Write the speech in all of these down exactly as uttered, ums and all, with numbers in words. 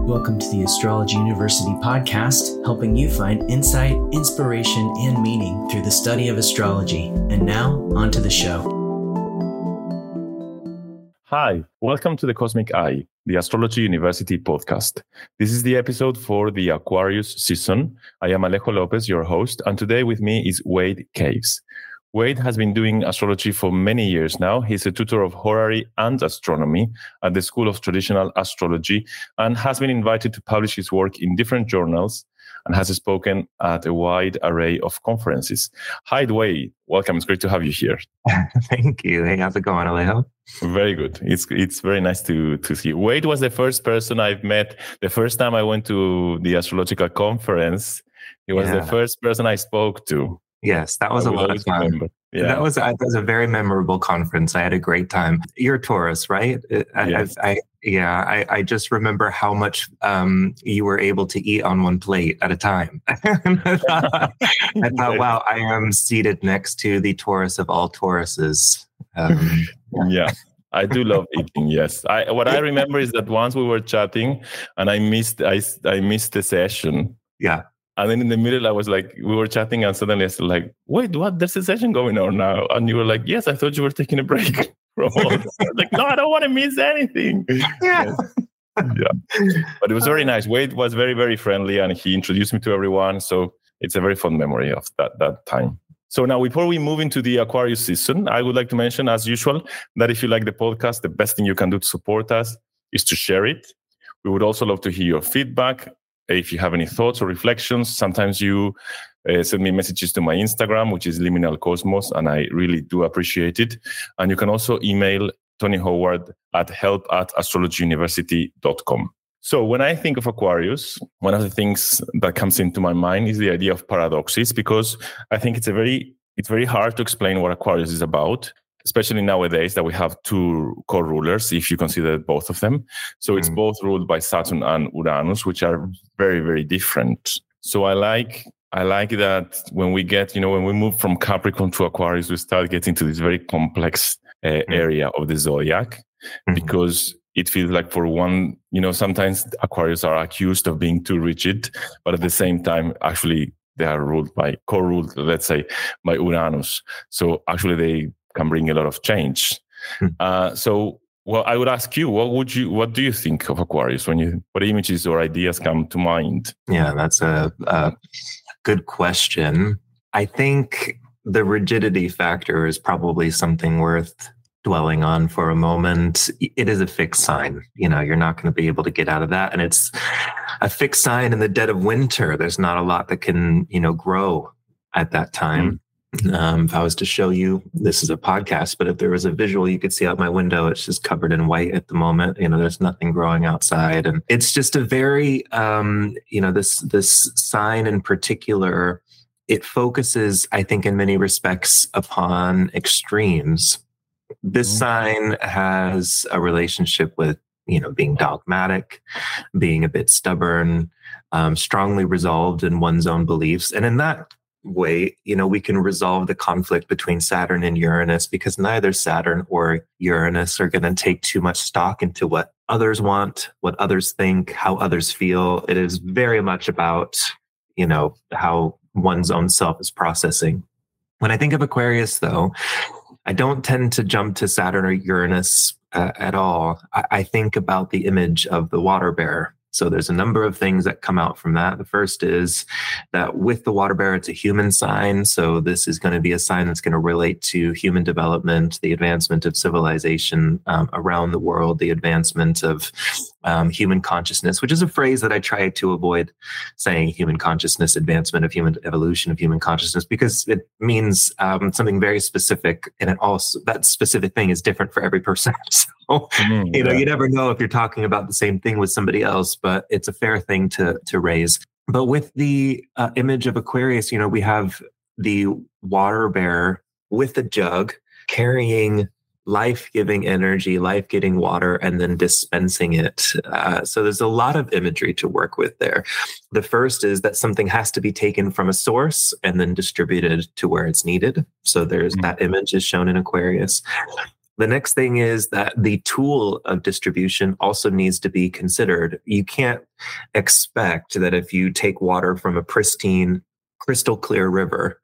Welcome to the Astrology University podcast, helping you find insight, inspiration, and meaning through the study of astrology. And now, on to the show. Hi, welcome to the Cosmic Eye, the Astrology University podcast. This is the episode for the Aquarius season. I am Alejo Lopez, your host, and today with me is Wade Caves. Wade has been doing astrology for many years now. He's a tutor of horary and astronomy at the School of Traditional Astrology and has been invited to publish his work in different journals and has spoken at a wide array of conferences. Hi, Wade. Welcome. It's great to have you here. Thank you. Hey, how's it going, Alejo? Very good. It's it's very nice to, to see you. Wade was the first person I've met the first time I went to the astrological conference. He was yeah. the first person I spoke to. Yes, that was I a lot of fun. Yeah. That was that was a very memorable conference. I had a great time. You're a Taurus, right? Yes. I, I, yeah, I, I just remember how much um, you were able to eat on one plate at a time. I thought, I thought, wow, I am seated next to the Taurus of all Tauruses. Um, yeah. yeah. I do love eating. Yes. I what I remember is that once we were chatting and I missed I I missed the session. Yeah. And then in the middle, I was like, we were chatting and suddenly I was like, wait, what? There's a session going on now. And you were like, yes, I thought you were taking a break. From all I was like, no, I don't want to miss anything. Yeah. yeah. But it was very nice. Wade was very, very friendly and he introduced me to everyone. So it's a very fond memory of that, that time. So now before we move into the Aquarius season, I would like to mention, as usual, that if you like the podcast, the best thing you can do to support us is to share it. We would also love to hear your feedback. If you have any thoughts or reflections, sometimes you uh, send me messages to my Instagram, which is Liminal Cosmos, and I really do appreciate it. And you can also email Tony Howard at help at astrology university dot com. So when I think of Aquarius, one of the things that comes into my mind is the idea of paradoxes, because I think it's a very it's very hard to explain what Aquarius is about, especially nowadays that we have two co-rulers, if you consider both of them. So it's mm. both ruled by Saturn and Uranus, which are very, very different. So I like I like that when we get, you know, when we move from Capricorn to Aquarius, we start getting to this very complex uh, mm. area of the zodiac, mm. because it feels like for one, you know, sometimes Aquarius are accused of being too rigid, but at the same time, actually, they are ruled by, co-ruled, let's say, by Uranus. So actually, they can bring a lot of change. Hmm. Uh, so, well, I would ask you, what would you, what do you think of Aquarius when you, what images or ideas come to mind? Yeah, that's a, a good question. I think the rigidity factor is probably something worth dwelling on for a moment. It is a fixed sign. You know, you're not going to be able to get out of that. And it's a fixed sign in the dead of winter. There's not a lot that can, you know, grow at that time. Hmm. Um, if I was to show you, this is a podcast, but if there was a visual, you could see out my window, it's just covered in white at the moment. You know, there's nothing growing outside. And it's just a very, um, you know, this, this sign in particular, it focuses, I think, in many respects upon extremes. This mm-hmm. sign has a relationship with, you know, being dogmatic, being a bit stubborn, um, strongly resolved in one's own beliefs. And in that way, you know, we can resolve the conflict between Saturn and Uranus, because neither Saturn or Uranus are going to take too much stock into what others want, what others think, how others feel. It is very much about, you know, how one's own self is processing. When I think of Aquarius, though, I don't tend to jump to Saturn or Uranus uh, at all. I, I think about the image of the water bear. So there's a number of things that come out from that. The first is that with the water bear, it's a human sign. So this is going to be a sign that's going to relate to human development, the advancement of civilization um, around the world, the advancement of um, human consciousness, which is a phrase that I try to avoid saying, human consciousness, advancement of human evolution of human consciousness, because it means um, something very specific. And it also, that specific thing is different for every person. So, mm, you know, yeah. you never know if you're talking about the same thing with somebody else, but it's a fair thing to to raise. But with the uh, image of Aquarius, you know, we have the water bear with a jug carrying life-giving energy, life-giving water, and then dispensing it. Uh, so there's a lot of imagery to work with there. The first is that something has to be taken from a source and then distributed to where it's needed. So there's mm-hmm. that image is shown in Aquarius. The next thing is that the tool of distribution also needs to be considered. You can't expect that if you take water from a pristine, crystal clear river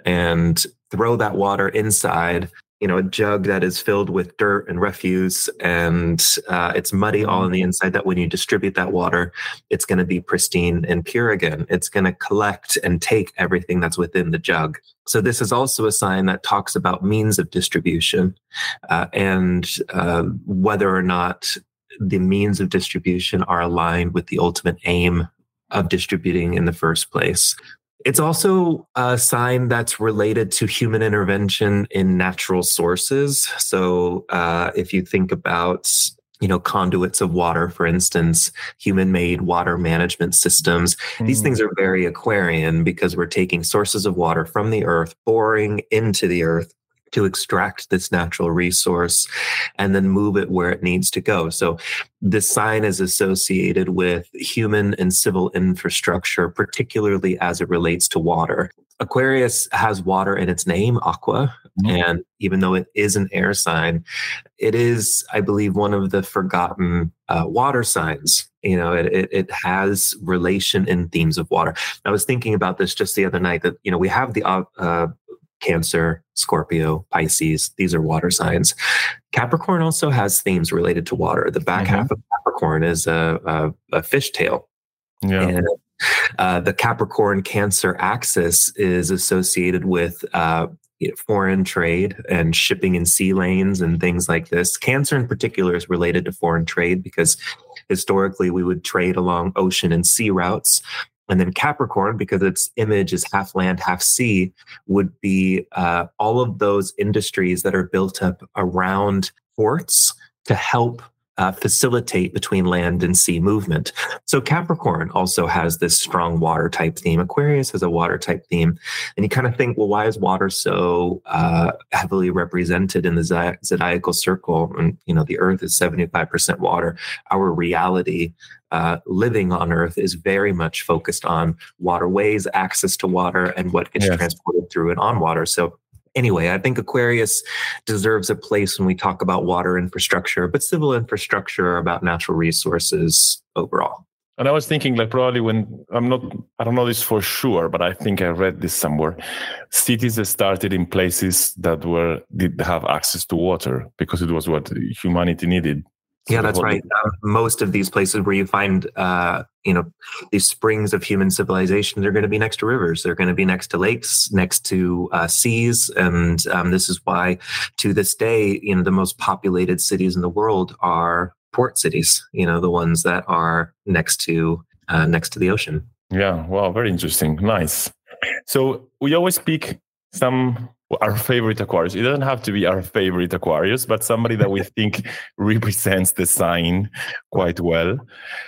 and throw that water inside, you know, a jug that is filled with dirt and refuse and uh, it's muddy all on the inside, that when you distribute that water, it's going to be pristine and pure again. It's going to collect and take everything that's within the jug. So this is also a sign that talks about means of distribution uh, and uh, whether or not the means of distribution are aligned with the ultimate aim of distributing in the first place. It's also a sign that's related to human intervention in natural sources. So uh, if you think about, you know, conduits of water, for instance, human-made water management systems, mm. these things are very Aquarian because we're taking sources of water from the earth, boring into the earth to extract this natural resource and then move it where it needs to go. So this sign is associated with human and civil infrastructure, particularly as it relates to water. Aquarius has water in its name, aqua, mm-hmm. and even though it is an air sign, it is, I believe, one of the forgotten uh, water signs. You know, it, it it has relation in themes of water. I was thinking about this just the other night that, you know, we have the uh, Cancer, Scorpio, Pisces. These are water signs. Capricorn also has themes related to water. The back mm-hmm. half of Capricorn is a, a, a fishtail. Yeah. And uh, the Capricorn Cancer axis is associated with uh, foreign trade and shipping in sea lanes and things like this. Cancer in particular is related to foreign trade because historically we would trade along ocean and sea routes. And then Capricorn, because its image is half land, half sea, would be uh, all of those industries that are built up around ports to help uh, facilitate between land and sea movement. So Capricorn also has this strong water type theme. Aquarius has a water type theme. And you kind of think, well, why is water so uh, heavily represented in the zodiacal circle? And, you know, the earth is seventy-five percent water. Our reality Uh, living on Earth is very much focused on waterways, access to water, and what gets yes. transported through and on water. So anyway, I think Aquarius deserves a place when we talk about water infrastructure, but civil infrastructure are about natural resources overall. And I was thinking, like, probably when I'm not, I don't know this for sure, but I think I read this somewhere. Cities that started in places that were did have access to water because it was what humanity needed. So yeah, that's right. Uh, most of these places where you find, uh, you know, these springs of human civilization, they're going to be next to rivers. They're going to be next to lakes, next to uh, seas. And um, this is why, to this day, you know, the most populated cities in the world are port cities, you know, the ones that are next to uh, next to the ocean. Yeah. Wow. Very interesting. Nice. So we always pick some... our favorite Aquarius. It doesn't have to be our favorite Aquarius, but somebody that we think represents the sign quite well.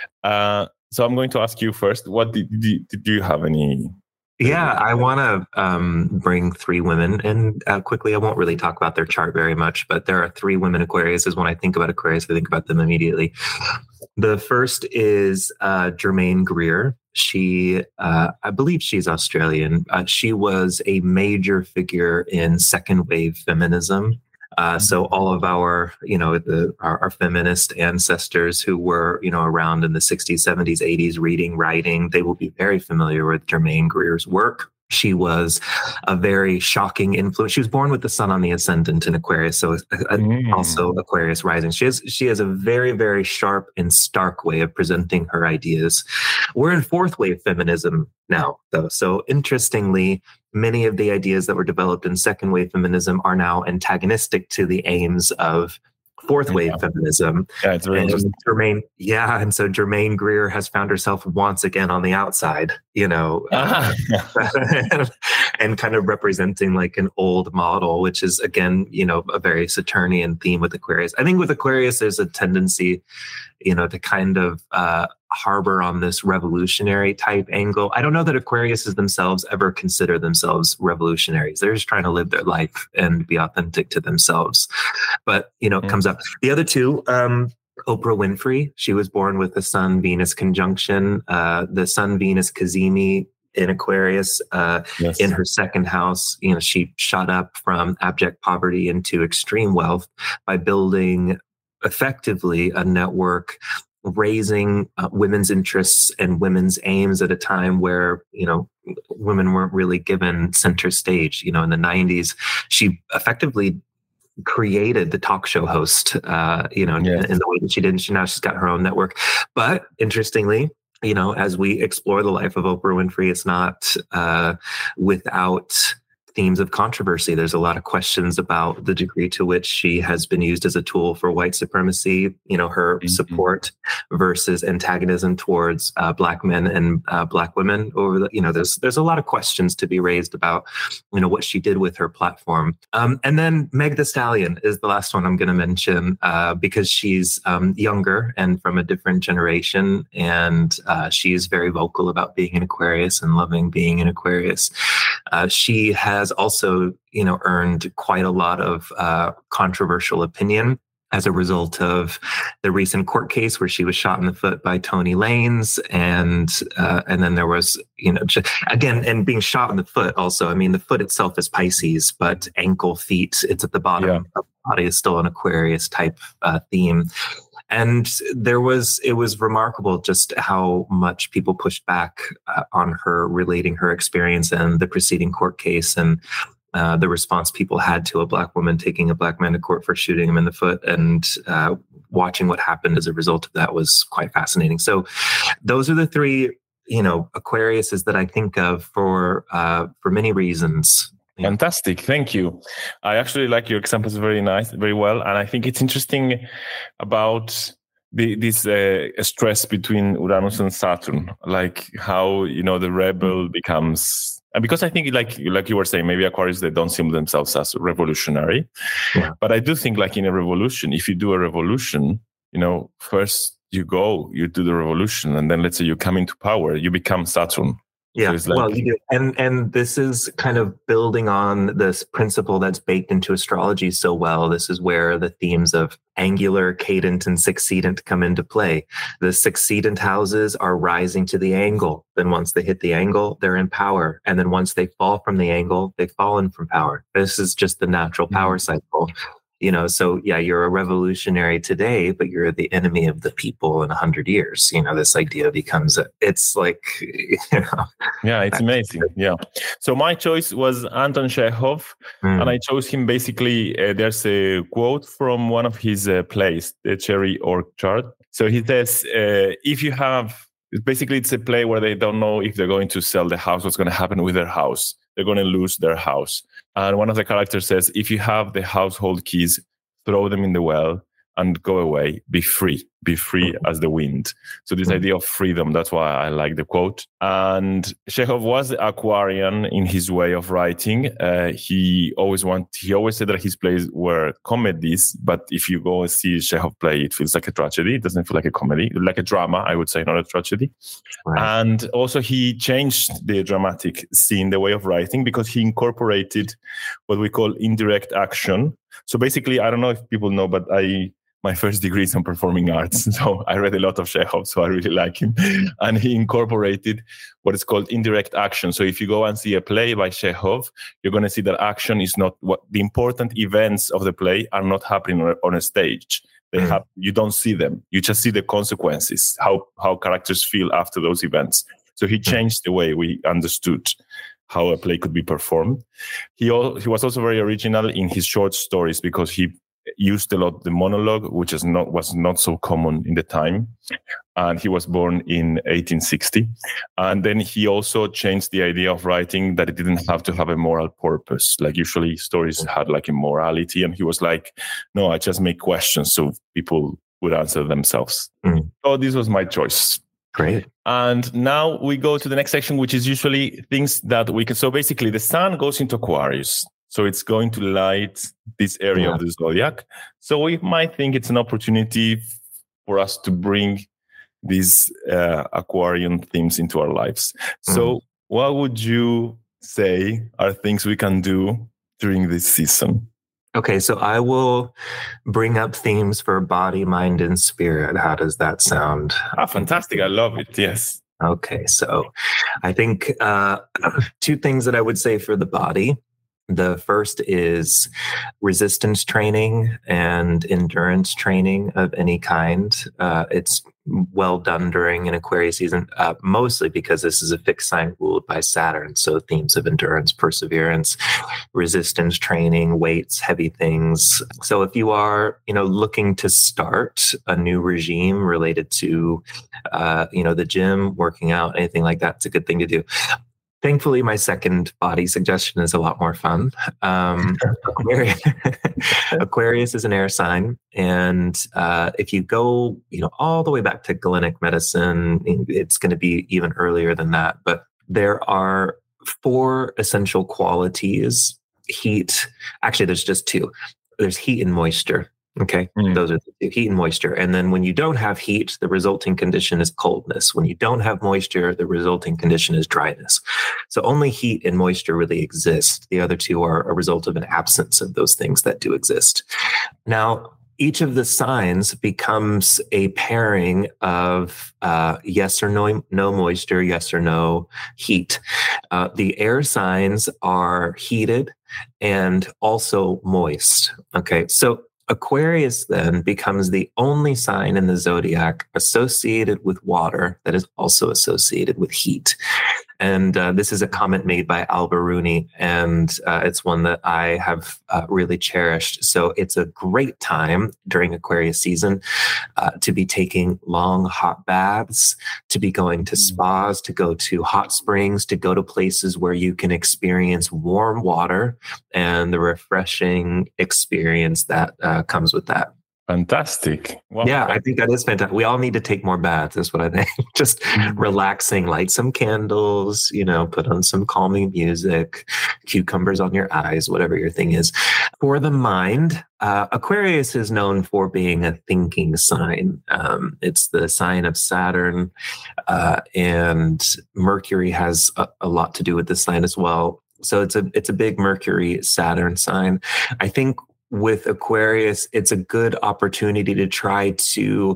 Uh, so I'm going to ask you first, what did, did, did you have any? Yeah, I want to um, bring three women in uh, quickly. I won't really talk about their chart very much, but there are three women Aquariuses. When I think about Aquarius, I think about them immediately. The first is uh, Germaine Greer. She, uh, I believe she's Australian. Uh, she was a major figure in second wave feminism. Uh, so all of our, you know, the, our, our feminist ancestors who were, you know, around in the sixties, seventies, eighties, reading, writing, they will be very familiar with Germaine Greer's work. She was a very shocking influence. She was born with the sun on the ascendant in Aquarius, so uh, mm. also Aquarius rising. She has she has a very, very sharp and stark way of presenting her ideas. We're in fourth wave feminism now, though. So interestingly, many of the ideas that were developed in second wave feminism are now antagonistic to the aims of fourth wave yeah. feminism. Yeah, it's very interesting. Germaine, yeah, and so Germaine Greer has found herself once again on the outside, you know, uh, and, and kind of representing like an old model, which is again, you know, a very Saturnian theme with Aquarius. I think with Aquarius, there's a tendency, you know, to kind of uh, harbor on this revolutionary type angle. I don't know that Aquariuses themselves ever consider themselves revolutionaries. They're just trying to live their life and be authentic to themselves. But, you know, it mm. comes up. The other two, um, Oprah Winfrey, she was born with the Sun-Venus conjunction. Uh, the Sun-Venus Cazimi in Aquarius. Uh, yes. In her second house, you know, she shot up from abject poverty into extreme wealth by building effectively a network, raising uh, women's interests and women's aims at a time where, you know, women weren't really given center stage. You know, in the nineties, she effectively created the talk show host, uh, you know, yes. in, in the way that she did. She, now she's got her own network. But interestingly, you know, as we explore the life of Oprah Winfrey, it's not uh, without themes of controversy. There's a lot of questions about the degree to which she has been used as a tool for white supremacy, you know, her mm-hmm. support versus antagonism towards uh, Black men and uh, Black women over the, you know, there's, there's a lot of questions to be raised about, you know, what she did with her platform. Um, and then Meg Thee Stallion is the last one I'm going to mention uh, because she's um, younger and from a different generation. And uh, she's very vocal about being an Aquarius and loving being an Aquarius. Uh, she has also, you know, earned quite a lot of uh, controversial opinion as a result of the recent court case where she was shot in the foot by Tory Lanez, and uh, and then there was, you know, just, again, and being shot in the foot also. I mean, the foot itself is Pisces, but ankle, feet, it's at the bottom yeah. of the body is still an Aquarius type uh, theme. And there was, it was remarkable just how much people pushed back uh, on her relating her experience and the preceding court case and uh, the response people had to a Black woman taking a Black man to court for shooting him in the foot. And uh, watching what happened as a result of that was quite fascinating. So those are the three, you know, Aquariuses that I think of for uh, for many reasons. Fantastic. Thank you. I actually like your examples very nice, very well. And I think it's interesting about the, this uh, stress between Uranus and Saturn, like how, you know, the rebel becomes, and because I think like, like you were saying, maybe Aquarius, they don't see themselves as revolutionary, yeah. but I do think like in a revolution, if you do a revolution, you know, first you go, you do the revolution, and then let's say you come into power, you become Saturn. Yeah, so like, well, you do. And, and this is kind of building on this principle that's baked into astrology so well. This is where the themes of angular, cadent, and succedent come into play. The succedent houses are rising to the angle. Then once they hit the angle, they're in power. And then once they fall from the angle, they've fallen from power. This is just the natural power mm-hmm. cycle. You know, so yeah, you're a revolutionary today, but you're the enemy of the people in a hundred years. You know, this idea becomes, a, it's like, you know. Yeah, it's amazing. Yeah. So my choice was Anton Chekhov, mm. and I chose him basically, uh, there's a quote from one of his uh, plays, The Cherry Orchard. So he says, uh, if you have, basically it's a play where they don't know if they're going to sell the house, what's going to happen with their house. They're going to lose their house. And one of the characters says, if you have the household keys, throw them in the well and go away. Be free. Be free as the wind. So this idea of freedom, that's why I like the quote. And Chekhov was Aquarian in his way of writing. Uh, he always want, he always said that his plays were comedies, but if you go and see Chekhov play, it feels like a tragedy. It doesn't feel like a comedy, like a drama, I would say, not a tragedy. Right. And also he changed the dramatic scene, the way of writing, because he incorporated what we call indirect action. So basically, I don't know if people know, but I, my first degree is in performing arts. So I read a lot of Chekhov, so I really like him. And he incorporated what is called indirect action. So if you go and see a play by Chekhov, you're going to see that action is not what the important events of the play are not happening on a, on a stage. They mm. have, you don't see them. You just see the consequences, how, how characters feel after those events. So he changed the way we understood how a play could be performed. He al- he was also very original in his short stories because he used a lot the monologue, which is not was not so common in the time. And he was born in eighteen sixty. And then he also changed the idea of writing that it didn't have to have a moral purpose. Like usually stories had like a morality. And he was like, no, I just make questions so people would answer themselves. Mm. So this was my choice. Great. And now we go to the next section, which is usually things that we can. So basically the sun goes into Aquarius. So it's going to light this area yeah. of the zodiac. So we might think it's an opportunity for us to bring these uh, Aquarian themes into our lives. Mm. So what would you say are things we can do during this season? Okay, so I will bring up themes for body, mind, and spirit. How does that sound? Ah, fantastic. I love it. Yes. Okay, so I think uh, two things that I would say for the body. The first is resistance training and endurance training of any kind. Uh, it's well done during an Aquarius season, uh, mostly because this is a fixed sign ruled by Saturn. So themes of endurance, perseverance, resistance training, weights, heavy things. So if you are, you know, looking to start a new regime related to, uh, you know, the gym, working out, anything like that, it's a good thing to do. Thankfully, my second body suggestion is a lot more fun. Um, Aquarius, Aquarius is an air sign. And uh, if you go, you know, all the way back to Galenic medicine, it's going to be even earlier than that. But there are four essential qualities. Heat. Actually, there's just two. There's heat and moisture. Okay. Mm. Those are the two, heat and moisture. And then when you don't have heat, the resulting condition is coldness. When you don't have moisture, the resulting condition is dryness. So only heat and moisture really exist. The other two are a result of an absence of those things that do exist. Now, each of the signs becomes a pairing of uh, yes or no, no moisture, yes or no heat. Uh, the air signs are heated and also moist. Okay. So Aquarius then becomes the only sign in the zodiac associated with water that is also associated with heat. And uh, this is a comment made by Al-Biruni, and uh, it's one that I have uh, really cherished. So it's a great time during Aquarius season uh, to be taking long hot baths, to be going to spas, to go to hot springs, to go to places where you can experience warm water and the refreshing experience that uh, comes with that. Fantastic. Wow. Yeah, I think that is fantastic. We all need to take more baths. That's what I think. Just mm-hmm. relaxing, light some candles, you know, put on some calming music, cucumbers on your eyes, whatever your thing is. For the mind, uh, Aquarius is known for being a thinking sign. Um, it's the sign of Saturn, uh, and Mercury has a, a lot to do with this sign as well. So it's a it's a big Mercury Saturn sign. I think with Aquarius, it's a good opportunity to try to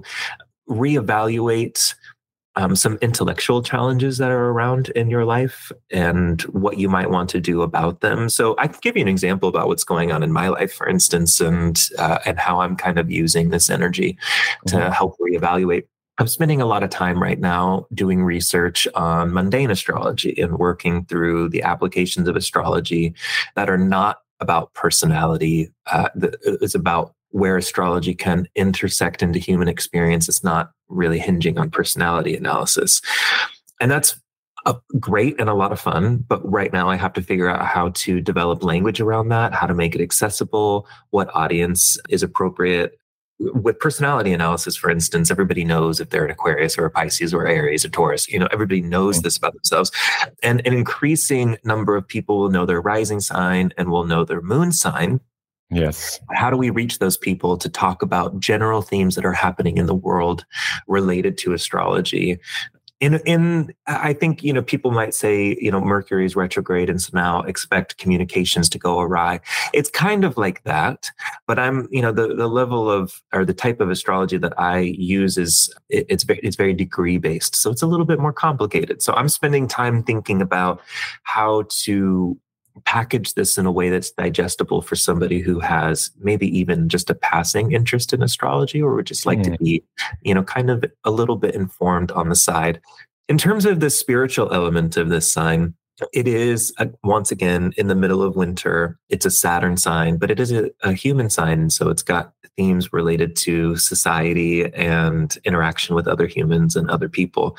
reevaluate um, some intellectual challenges that are around in your life and what you might want to do about them. So I can give you an example about what's going on in my life, for instance, and uh, and how I'm kind of using this energy to mm-hmm. help reevaluate. I'm spending a lot of time right now doing research on mundane astrology and working through the applications of astrology that are not about personality. Uh, it's about where astrology can intersect into human experience. It's not really hinging on personality analysis. And that's uh, great and a lot of fun. But right now I have to figure out how to develop language around that, how to make it accessible, what audience is appropriate. With personality analysis, for instance, everybody knows if they're an Aquarius or a Pisces or Aries or Taurus. You know, everybody knows this about themselves. And an increasing number of people will know their rising sign and will know their moon sign. Yes. How do we reach those people to talk about general themes that are happening in the world related to astrology? In, in, I think, you know, people might say, you know, Mercury is retrograde, and so now expect communications to go awry. It's kind of like that, but I'm, you know, the, the level of, or the type of astrology that I use is, it, it's very, it's very degree based. So it's a little bit more complicated. So I'm spending time thinking about how to package this in a way that's digestible for somebody who has maybe even just a passing interest in astrology, or would just like mm. to be, you know, kind of a little bit informed on the side. In terms of the spiritual element of this sign, it is, uh, once again, in the middle of winter. It's a Saturn sign, but it is a, a human sign. So it's got themes related to society and interaction with other humans and other people.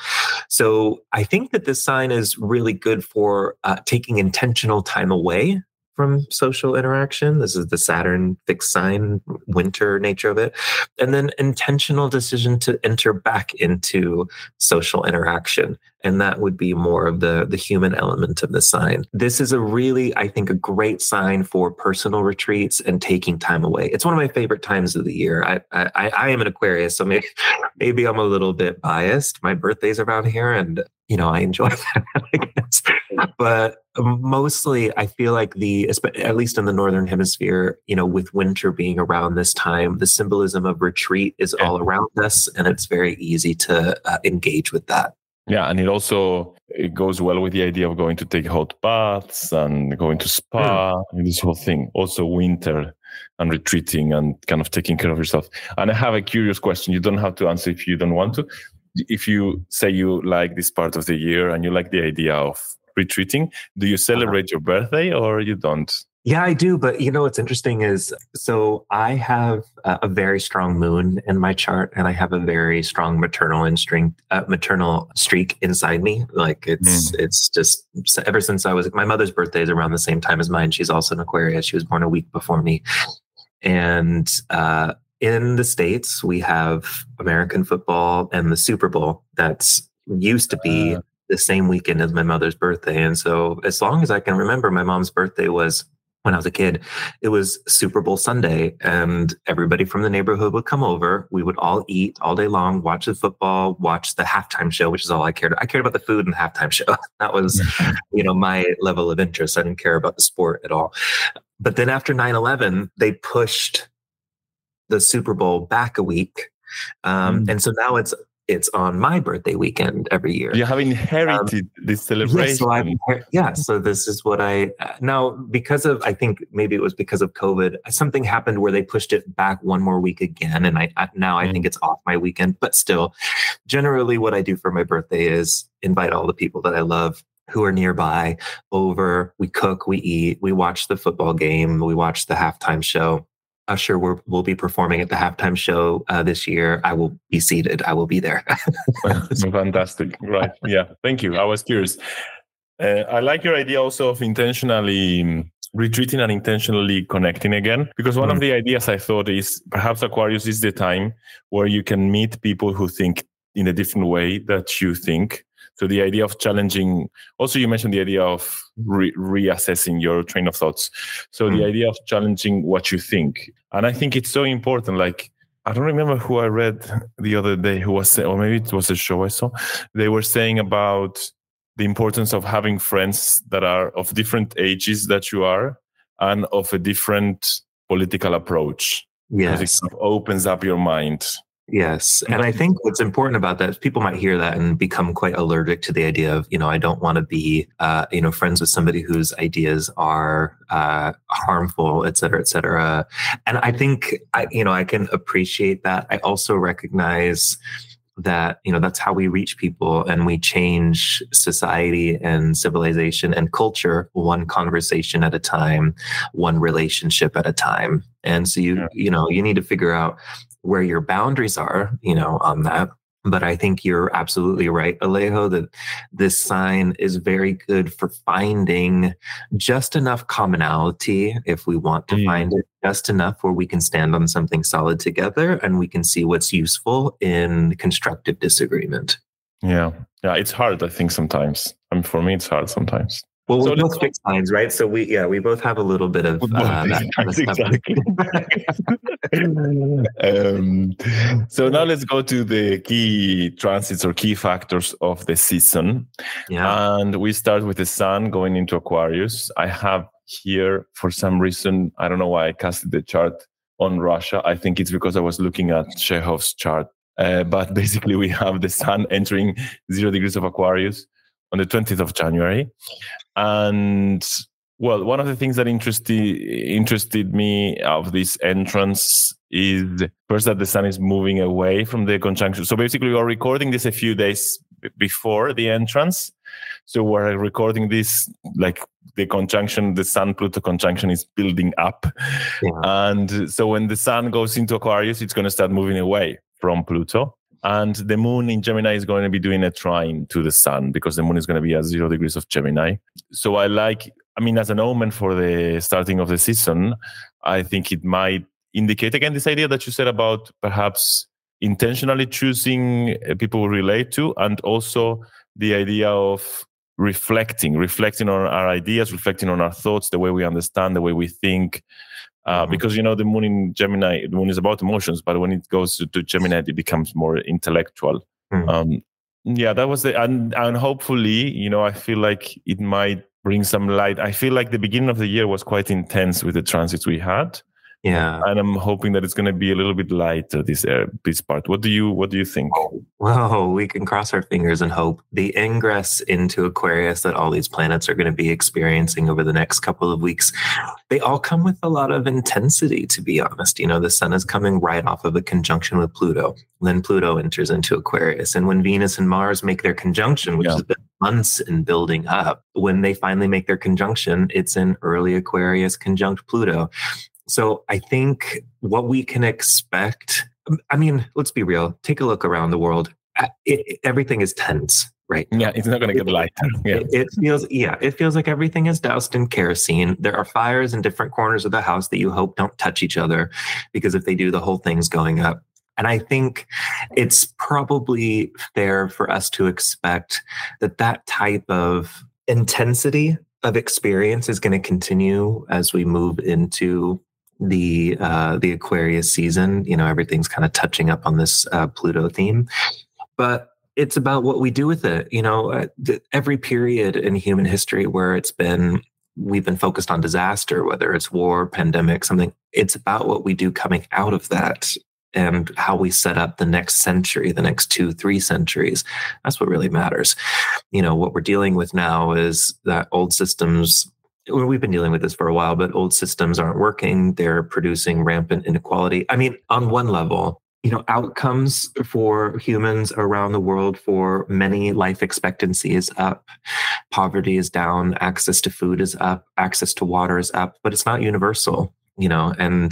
So I think that this sign is really good for uh, taking intentional time away from social interaction. This is the Saturn fixed sign, winter nature of it. And then intentional decision to enter back into social interaction. And that would be more of the, the human element of the sign. This is a really, I think, a great sign for personal retreats and taking time away. It's one of my favorite times of the year. I I, I am an Aquarius, so maybe, maybe I'm a little bit biased. My birthday's around here, and you know, I enjoy that, I guess. But mostly I feel like the, at least in the Northern Hemisphere, you know, with winter being around this time, the symbolism of retreat is all around us, and it's very easy to uh, engage with that. Yeah, and it also it goes well with the idea of going to take hot baths and going to spa mm. and this whole thing. Also winter and retreating and kind of taking care of yourself. And I have a curious question. You don't have to answer if you don't want to. If you say you like this part of the year and you like the idea of retreating, do you celebrate uh-huh. your birthday or you don't? Yeah, I do. But you know, what's interesting is, so I have a, a very strong moon in my chart, and I have a very strong maternal instinct, uh, maternal streak inside me. Like it's, mm. it's just ever since I was, my mother's birthday is around the same time as mine. She's also an Aquarius. She was born a week before me. And, uh, in the States, we have American football and the Super Bowl. That's used to be uh. the same weekend as my mother's birthday. And so as long as I can remember, my mom's birthday was, when I was a kid, it was Super Bowl Sunday, and everybody from the neighborhood would come over. We would all eat all day long, watch the football, watch the halftime show, which is all I cared about. I cared about the food and the halftime show. That was, you know, my level of interest. I didn't care about the sport at all. But then after nine eleven, they pushed the Super Bowl back a week. Um, mm. And so now it's It's on my birthday weekend every year. You have inherited um, this celebration. Yeah, so, I, yeah, so this is what I, now because of, I think maybe it was because of COVID, something happened where they pushed it back one more week again. And I, I now I mm. think it's off my weekend, but still, generally what I do for my birthday is invite all the people that I love who are nearby over. We cook, we eat, we watch the football game, we watch the halftime show. Usher will will be performing at the halftime show uh, this year. I will be seated. I will be there. Fantastic. Right. Yeah. Thank you. I was curious. Uh, I like your idea also of intentionally retreating and intentionally connecting again, because one mm. of the ideas I thought is perhaps Aquarius is the time where you can meet people who think in a different way that you think. So the idea of challenging, also you mentioned the idea of re- reassessing your train of thoughts. So mm. the idea of challenging what you think. And I think it's so important. Like, I don't remember who I read the other day who was, or maybe it was a show I saw. They were saying about the importance of having friends that are of different ages that you are and of a different political approach. Yes. Because it opens up your mind. Yes. And I think what's important about that is people might hear that and become quite allergic to the idea of, you know, I don't want to be, uh, you know, friends with somebody whose ideas are uh, harmful, et cetera, et cetera. And I think, I, you know, I can appreciate that. I also recognize that, you know, that's how we reach people and we change society and civilization and culture one conversation at a time, one relationship at a time. And so you, yeah. you know, you need to figure out where your boundaries are, you know, on that. But I think you're absolutely right, Alejo, that this sign is very good for finding just enough commonality, if we want to mm. find it, just enough where we can stand on something solid together and we can see what's useful in constructive disagreement. Yeah. Yeah. It's hard, I think, sometimes. I mean, for me, it's hard sometimes. Well, we're so both fixed signs, right? So we, yeah, we both have a little bit of uh, that kind of stuff. um, so now let's go to the key transits or key factors of the season. Yeah. And we start with the sun going into Aquarius. I have here, for some reason, I don't know why I casted the chart on Russia. I think it's because I was looking at Chekhov's chart. Uh, but basically, we have the sun entering zero degrees of Aquarius on the twentieth of January. And well, one of the things that interested interested me of this entrance is first that the sun is moving away from the conjunction. So basically, we are recording this a few days b- before the entrance. So we're recording this like the conjunction, the Sun-Pluto conjunction is building up. Yeah. And so when the sun goes into Aquarius, it's going to start moving away from Pluto. And the moon in Gemini is going to be doing a trine to the sun because the moon is going to be at zero degrees of Gemini. So I like, I mean, as an omen for the starting of the season, I think it might indicate, again, this idea that you said about perhaps intentionally choosing people we relate to, and also the idea of reflecting, reflecting on our ideas, reflecting on our thoughts, the way we understand, the way we think. Uh, mm-hmm. Because, you know, the moon in Gemini, the moon is about emotions, but when it goes to, to Gemini, it becomes more intellectual. Mm-hmm. Um, yeah, that was the, and, and hopefully, you know, I feel like it might bring some light. I feel like the beginning of the year was quite intense with the transits we had. Yeah. And I'm hoping that it's going to be a little bit lighter this uh, this part. What do you What do you think? Well, we can cross our fingers and hope. The ingress into Aquarius that all these planets are going to be experiencing over the next couple of weeks, they all come with a lot of intensity, to be honest. You know, the sun is coming right off of a conjunction with Pluto. Then Pluto enters into Aquarius. And when Venus and Mars make their conjunction, which yeah. has been months in building up, when they finally make their conjunction, it's in early Aquarius conjunct Pluto. So I think what we can expect, I mean, let's be real. Take a look around the world. It, it, everything is tense, right? Yeah, it's not going to get lighter. Yeah. It, it feels, yeah, it feels like everything is doused in kerosene. There are fires in different corners of the house that you hope don't touch each other, because if they do, the whole thing's going up. And I think it's probably fair for us to expect that that type of intensity of experience is going to continue as we move into the uh, the Aquarius season. You know, everything's kind of touching up on this uh, Pluto theme, but it's about what we do with it. You know, uh, the, every period in human history where it's been, we've been focused on disaster, whether it's war, pandemic, something, it's about what we do coming out of that and how we set up the next century, the next two, three centuries. That's what really matters. You know, what we're dealing with now is that old systems, well, we've been dealing with this for a while, but old systems aren't working. They're producing rampant inequality. I mean, on one level, you know, outcomes for humans around the world, for many, life expectancy is up, poverty is down, access to food is up, access to water is up, but it's not universal, you know, and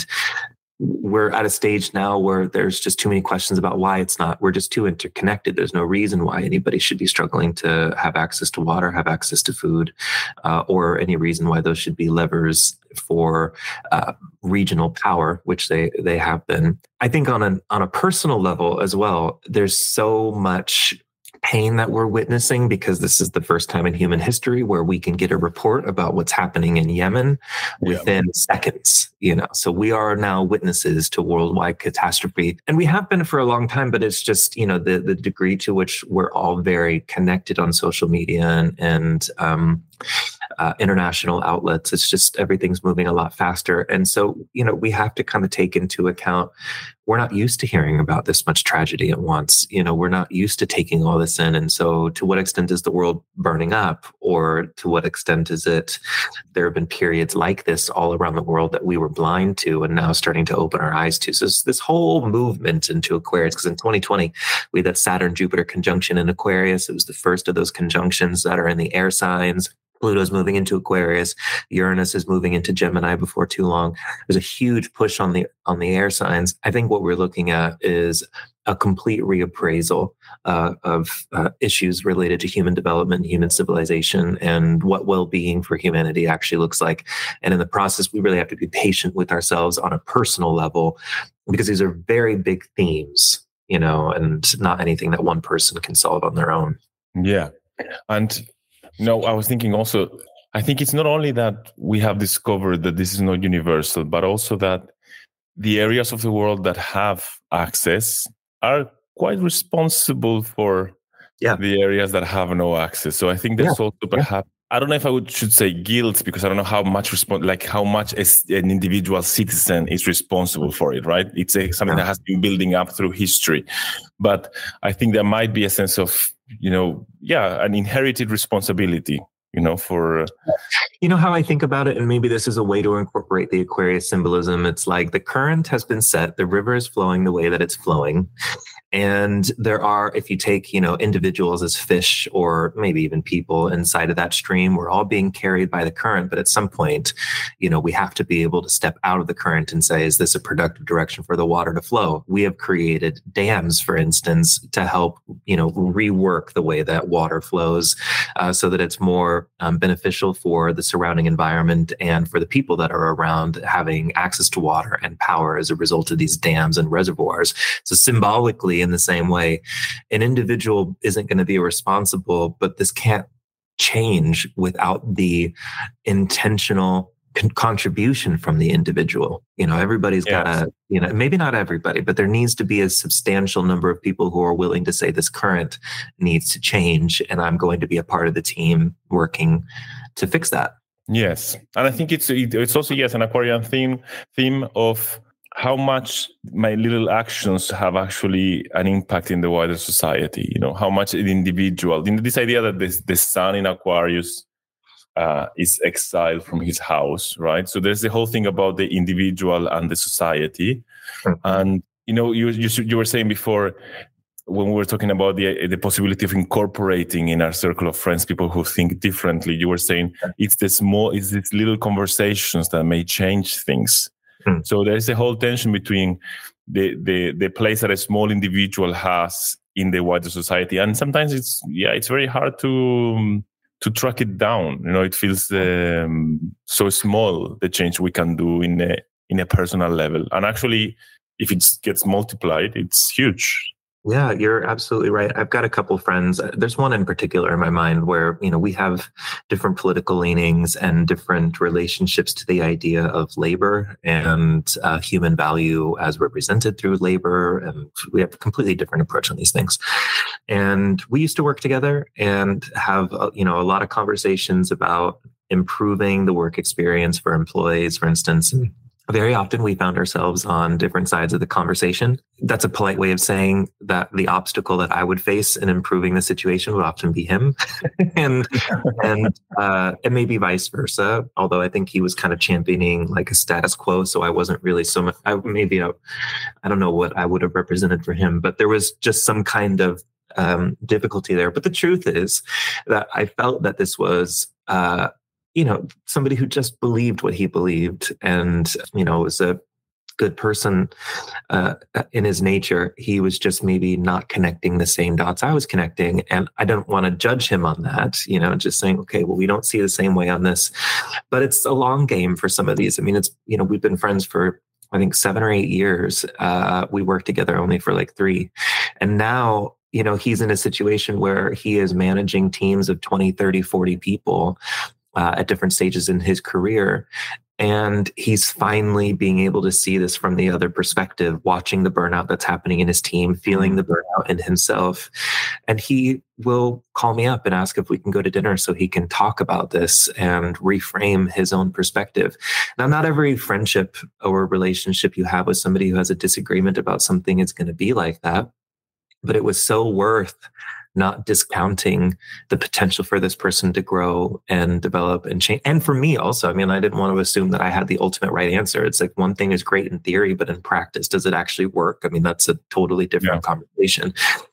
we're at a stage now where there's just too many questions about why it's not. We're just too interconnected. There's no reason why anybody should be struggling to have access to water, have access to food, uh, or any reason why those should be levers for uh, regional power, which they they have been. I think on an on a personal level as well, there's so much pain that we're witnessing, because this is the first time in human history where we can get a report about what's happening in Yemen within yeah. seconds, you know. So we are now witnesses to worldwide catastrophe, and we have been for a long time, but it's just, you know, the the degree to which we're all very connected on social media and, and um, uh, international outlets. It's just, everything's moving a lot faster. And so, you know, we have to kind of take into account, we're not used to hearing about this much tragedy at once. You know, we're not used to taking all this in. And so to what extent is the world burning up, or to what extent is it, there have been periods like this all around the world that we were blind to and now starting to open our eyes to. So this whole movement into Aquarius, because in twenty twenty, we had that Saturn-Jupiter conjunction in Aquarius. It was the first of those conjunctions that are in the air signs. Pluto's moving into Aquarius. Uranus is moving into Gemini before too long. There's a huge push on the on the air signs. I think what we're looking at is a complete reappraisal uh, of uh, issues related to human development, human civilization, and what well-being for humanity actually looks like. And in the process, we really have to be patient with ourselves on a personal level, because these are very big themes, you know, and not anything that one person can solve on their own. Yeah. And no, I was thinking also, I think it's not only that we have discovered that this is not universal, but also that the areas of the world that have access are quite responsible for yeah. the areas that have no access. So I think there's yeah. also perhaps, yeah. I don't know if I would should say guilt, because I don't know how much respons- like how much as an individual citizen is responsible for it, right? It's a, something yeah. that has been building up through history. But I think there might be a sense of, you know, yeah, an inherited responsibility, you know, for... Uh, you know how I think about it, and maybe this is a way to incorporate the Aquarius symbolism. It's like the current has been set, the river is flowing the way that it's flowing. And there are, if you take, you know, individuals as fish, or maybe even people inside of that stream, we're all being carried by the current. But at some point, you know, we have to be able to step out of the current and say, is this a productive direction for the water to flow? We have created dams, for instance, to help, you know, rework the way that water flows uh, so that it's more um, beneficial for the surrounding environment and for the people that are around having access to water and power as a result of these dams and reservoirs. So symbolically, in the same way, an individual isn't going to be responsible, but this can't change without the intentional con- contribution from the individual. You know, everybody's yes. got to, you know, maybe not everybody, but there needs to be a substantial number of people who are willing to say this current needs to change, and I'm going to be a part of the team working to fix that. Yes, and I think it's it's also yes an Aquarian theme theme of how much my little actions have actually an impact in the wider society. You know, how much an individual, this idea that this, the sun in Aquarius uh, is exiled from his house, right? So there's the whole thing about the individual and the society. Mm-hmm. And, you know, you, you you were saying before, when we were talking about the the possibility of incorporating in our circle of friends people who think differently, you were saying it's the small, it's these little conversations that may change things. So there's a whole tension between the, the the place that a small individual has in the wider society, and sometimes it's yeah it's very hard to um, to track it down. You know, it feels um, so small, the change we can do in a in a personal level, and actually, if it gets multiplied, it's huge. Yeah, you're absolutely right. I've got a couple friends. There's one in particular in my mind where, you know, we have different political leanings and different relationships to the idea of labor and uh, human value as represented through labor. And we have a completely different approach on these things. And we used to work together and have, uh, you know, a lot of conversations about improving the work experience for employees, for instance. And very often we found ourselves on different sides of the conversation. That's a polite way of saying that the obstacle that I would face in improving the situation would often be him. and and uh, and maybe vice versa, although I think he was kind of championing like a status quo. So I wasn't really so much, I, maybe I, I don't know what I would have represented for him, but there was just some kind of um, difficulty there. But the truth is that I felt that this was uh, you know, somebody who just believed what he believed and, you know, was a good person uh, in his nature. He was just maybe not connecting the same dots I was connecting. And I don't want to judge him on that, you know, just saying, okay, well, we don't see the same way on this. But it's a long game for some of these. I mean, it's, you know, we've been friends for, I think, seven or eight years. Uh, we worked together only for like three. And now, you know, he's in a situation where he is managing teams of twenty, thirty, forty people Uh, at different stages in his career. And he's finally being able to see this from the other perspective, watching the burnout that's happening in his team, feeling the burnout in himself. And he will call me up and ask if we can go to dinner so he can talk about this and reframe his own perspective. Now, not every friendship or relationship you have with somebody who has a disagreement about something is going to be like that. But it was so worth not discounting the potential for this person to grow and develop and change. And for me also, I mean, I didn't want to assume that I had the ultimate right answer. It's like one thing is great in theory, but in practice, does it actually work? I mean, that's a totally different yeah. conversation.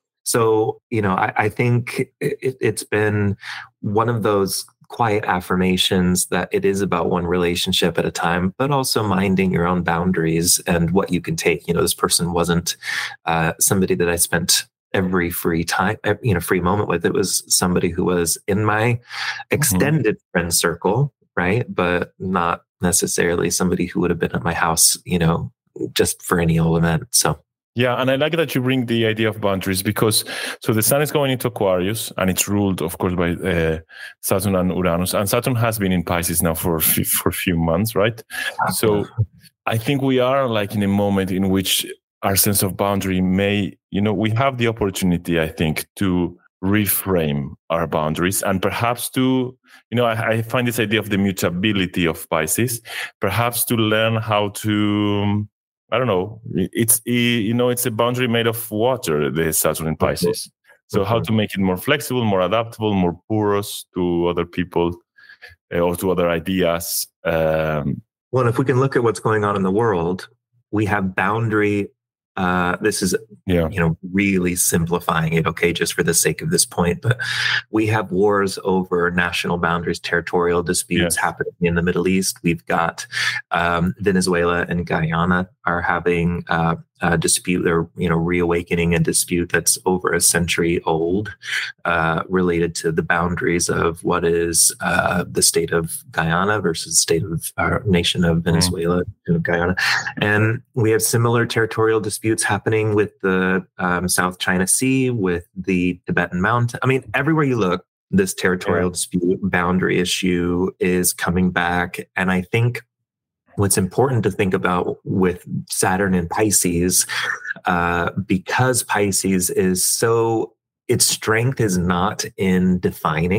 So, you know, I, I think it, it's been one of those quiet affirmations that it is about one relationship at a time, but also minding your own boundaries and what you can take. You know, this person wasn't uh, somebody that I spent every free time, you know, free moment with. It was somebody who was in my extended mm-hmm. friend circle, right? But not necessarily somebody who would have been at my house, you know, just for any old event. So. Yeah, and I like that you bring the idea of boundaries because, so the sun is going into Aquarius and it's ruled, of course, by uh, Saturn and Uranus. And Saturn has been in Pisces now for, for a few months, right? So I think we are like in a moment in which our sense of boundary may, you know, we have the opportunity, I think, to reframe our boundaries and perhaps to, you know, I, I find this idea of the mutability of Pisces, perhaps to learn how to, I don't know, it's, you know, it's a boundary made of water, the Saturn in Pisces. So mm-hmm. how to make it more flexible, more adaptable, more porous to other people uh, or to other ideas. Um, well, if we can look at what's going on in the world, we have boundary. Uh, this is, yeah. you know, really simplifying it, okay, just for the sake of this point. But we have wars over national boundaries, territorial disputes yes. happening in the Middle East. We've got um, Venezuela and Guyana are having uh, a dispute, or, you know, reawakening a dispute that's over a century old, uh, related to the boundaries of what is uh, the state of Guyana versus the state of our nation of Venezuela, mm-hmm. and Guyana. And we have similar territorial disputes happening with the um, South China Sea, with the Tibetan Mountain. I mean, everywhere you look, this territorial yeah. dispute boundary issue is coming back. And I think what's important to think about with Saturn and Pisces, uh, because Pisces is so, its strength is not in defining,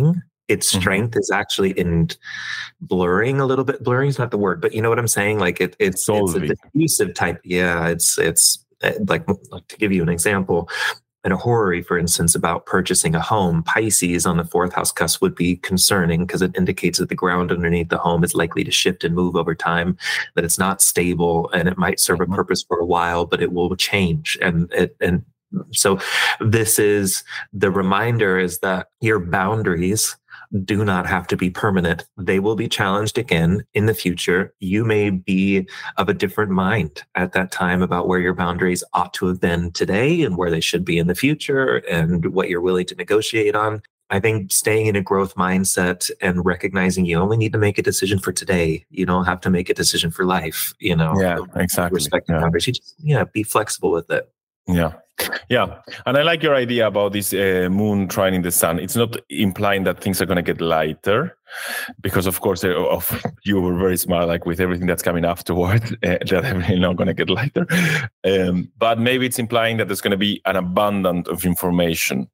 its strength mm-hmm. is actually in blurring a little bit. Blurring is not the word, but you know what I'm saying? Like it, it's, it's a diffusive type. Yeah, it's, it's like, to give you an example, in a horary, for instance, about purchasing a home, Pisces on the fourth house cusp would be concerning because it indicates that the ground underneath the home is likely to shift and move over time, that it's not stable, and it might serve a purpose for a while, but it will change. And it, and so this is the reminder, is that your boundaries do not have to be permanent. They will be challenged again in the future. You may be of a different mind at that time about where your boundaries ought to have been today and where they should be in the future and what you're willing to negotiate on. I think staying in a growth mindset and recognizing you only need to make a decision for today. You don't have to make a decision for life, you know. Yeah, exactly. Respecting yeah. boundaries. You just, yeah, be flexible with it. Yeah. Yeah. And I like your idea about this uh, moon trining the sun. It's not implying that things are going to get lighter, because of course, uh, of, you were very smart, like with everything that's coming afterward, uh, that everything not going to get lighter. Um, but maybe it's implying that there's going to be an abundance of information.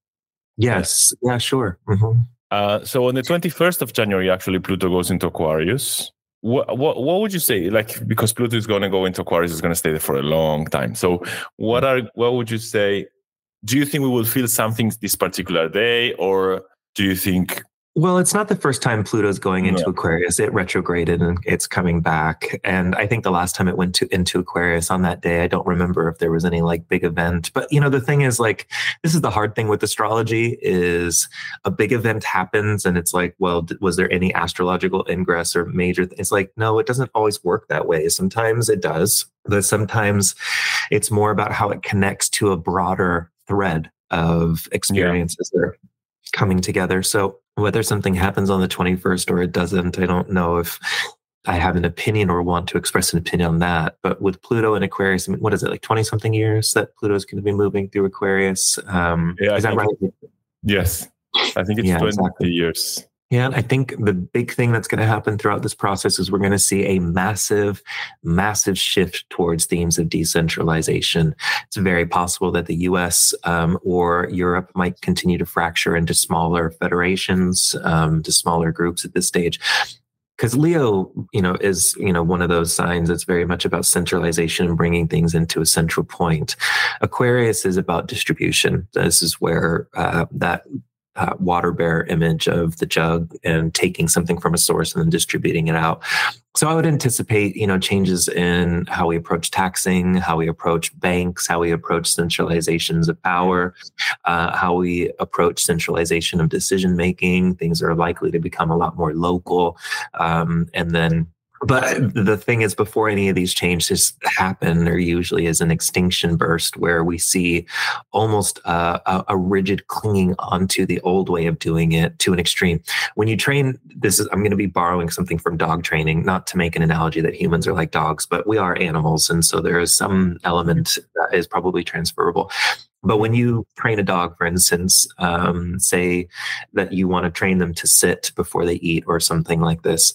Yes. Yeah, sure. Mm-hmm. Uh, so on the twenty-first of January, actually, Pluto goes into Aquarius. What, what what would you say? Like, because Pluto is going to go into Aquarius, it's going to stay there for a long time. So, what are what would you say? Do you think we will feel something this particular day, or do you think? Well, it's not the first time Pluto's going into no. Aquarius. It retrograded and it's coming back. And I think the last time it went to into Aquarius on that day, I don't remember if there was any like big event. But, you know, the thing is, like, this is the hard thing with astrology, is a big event happens and it's like, well, was there any astrological ingress or major? Th- it's like, no, it doesn't always work that way. Sometimes it does, but sometimes it's more about how it connects to a broader thread of experiences yeah. that are coming together. So whether something happens on the twenty-first or it doesn't, I don't know if I have an opinion or want to express an opinion on that. But with Pluto in Aquarius, I mean, what is it, like twenty something years that Pluto is going to be moving through Aquarius? Um, yeah, is that right? Yes. I think it's yeah, twenty exactly. years. Yeah, and I think the big thing that's going to happen throughout this process is we're going to see a massive, massive shift towards themes of decentralization. It's very possible that the U S um, or Europe might continue to fracture into smaller federations, um, to smaller groups at this stage. Because Leo, you know, is, you know, one of those signs that's very much about centralization and bringing things into a central point. Aquarius is about distribution. This is where uh, that Uh, water bear image of the jug and taking something from a source and then distributing it out. So I would anticipate, you know, changes in how we approach taxing, how we approach banks, how we approach centralizations of power, uh, how we approach centralization of decision making. Things are likely to become a lot more local. Um, and then But the thing is, before any of these changes happen, there usually is an extinction burst where we see almost uh, a, a rigid clinging onto the old way of doing it to an extreme. When you train, this is, I'm going to be borrowing something from dog training, not to make an analogy that humans are like dogs, but we are animals. And so there is some element that is probably transferable. But when you train a dog, for instance, um, say that you want to train them to sit before they eat or something like this,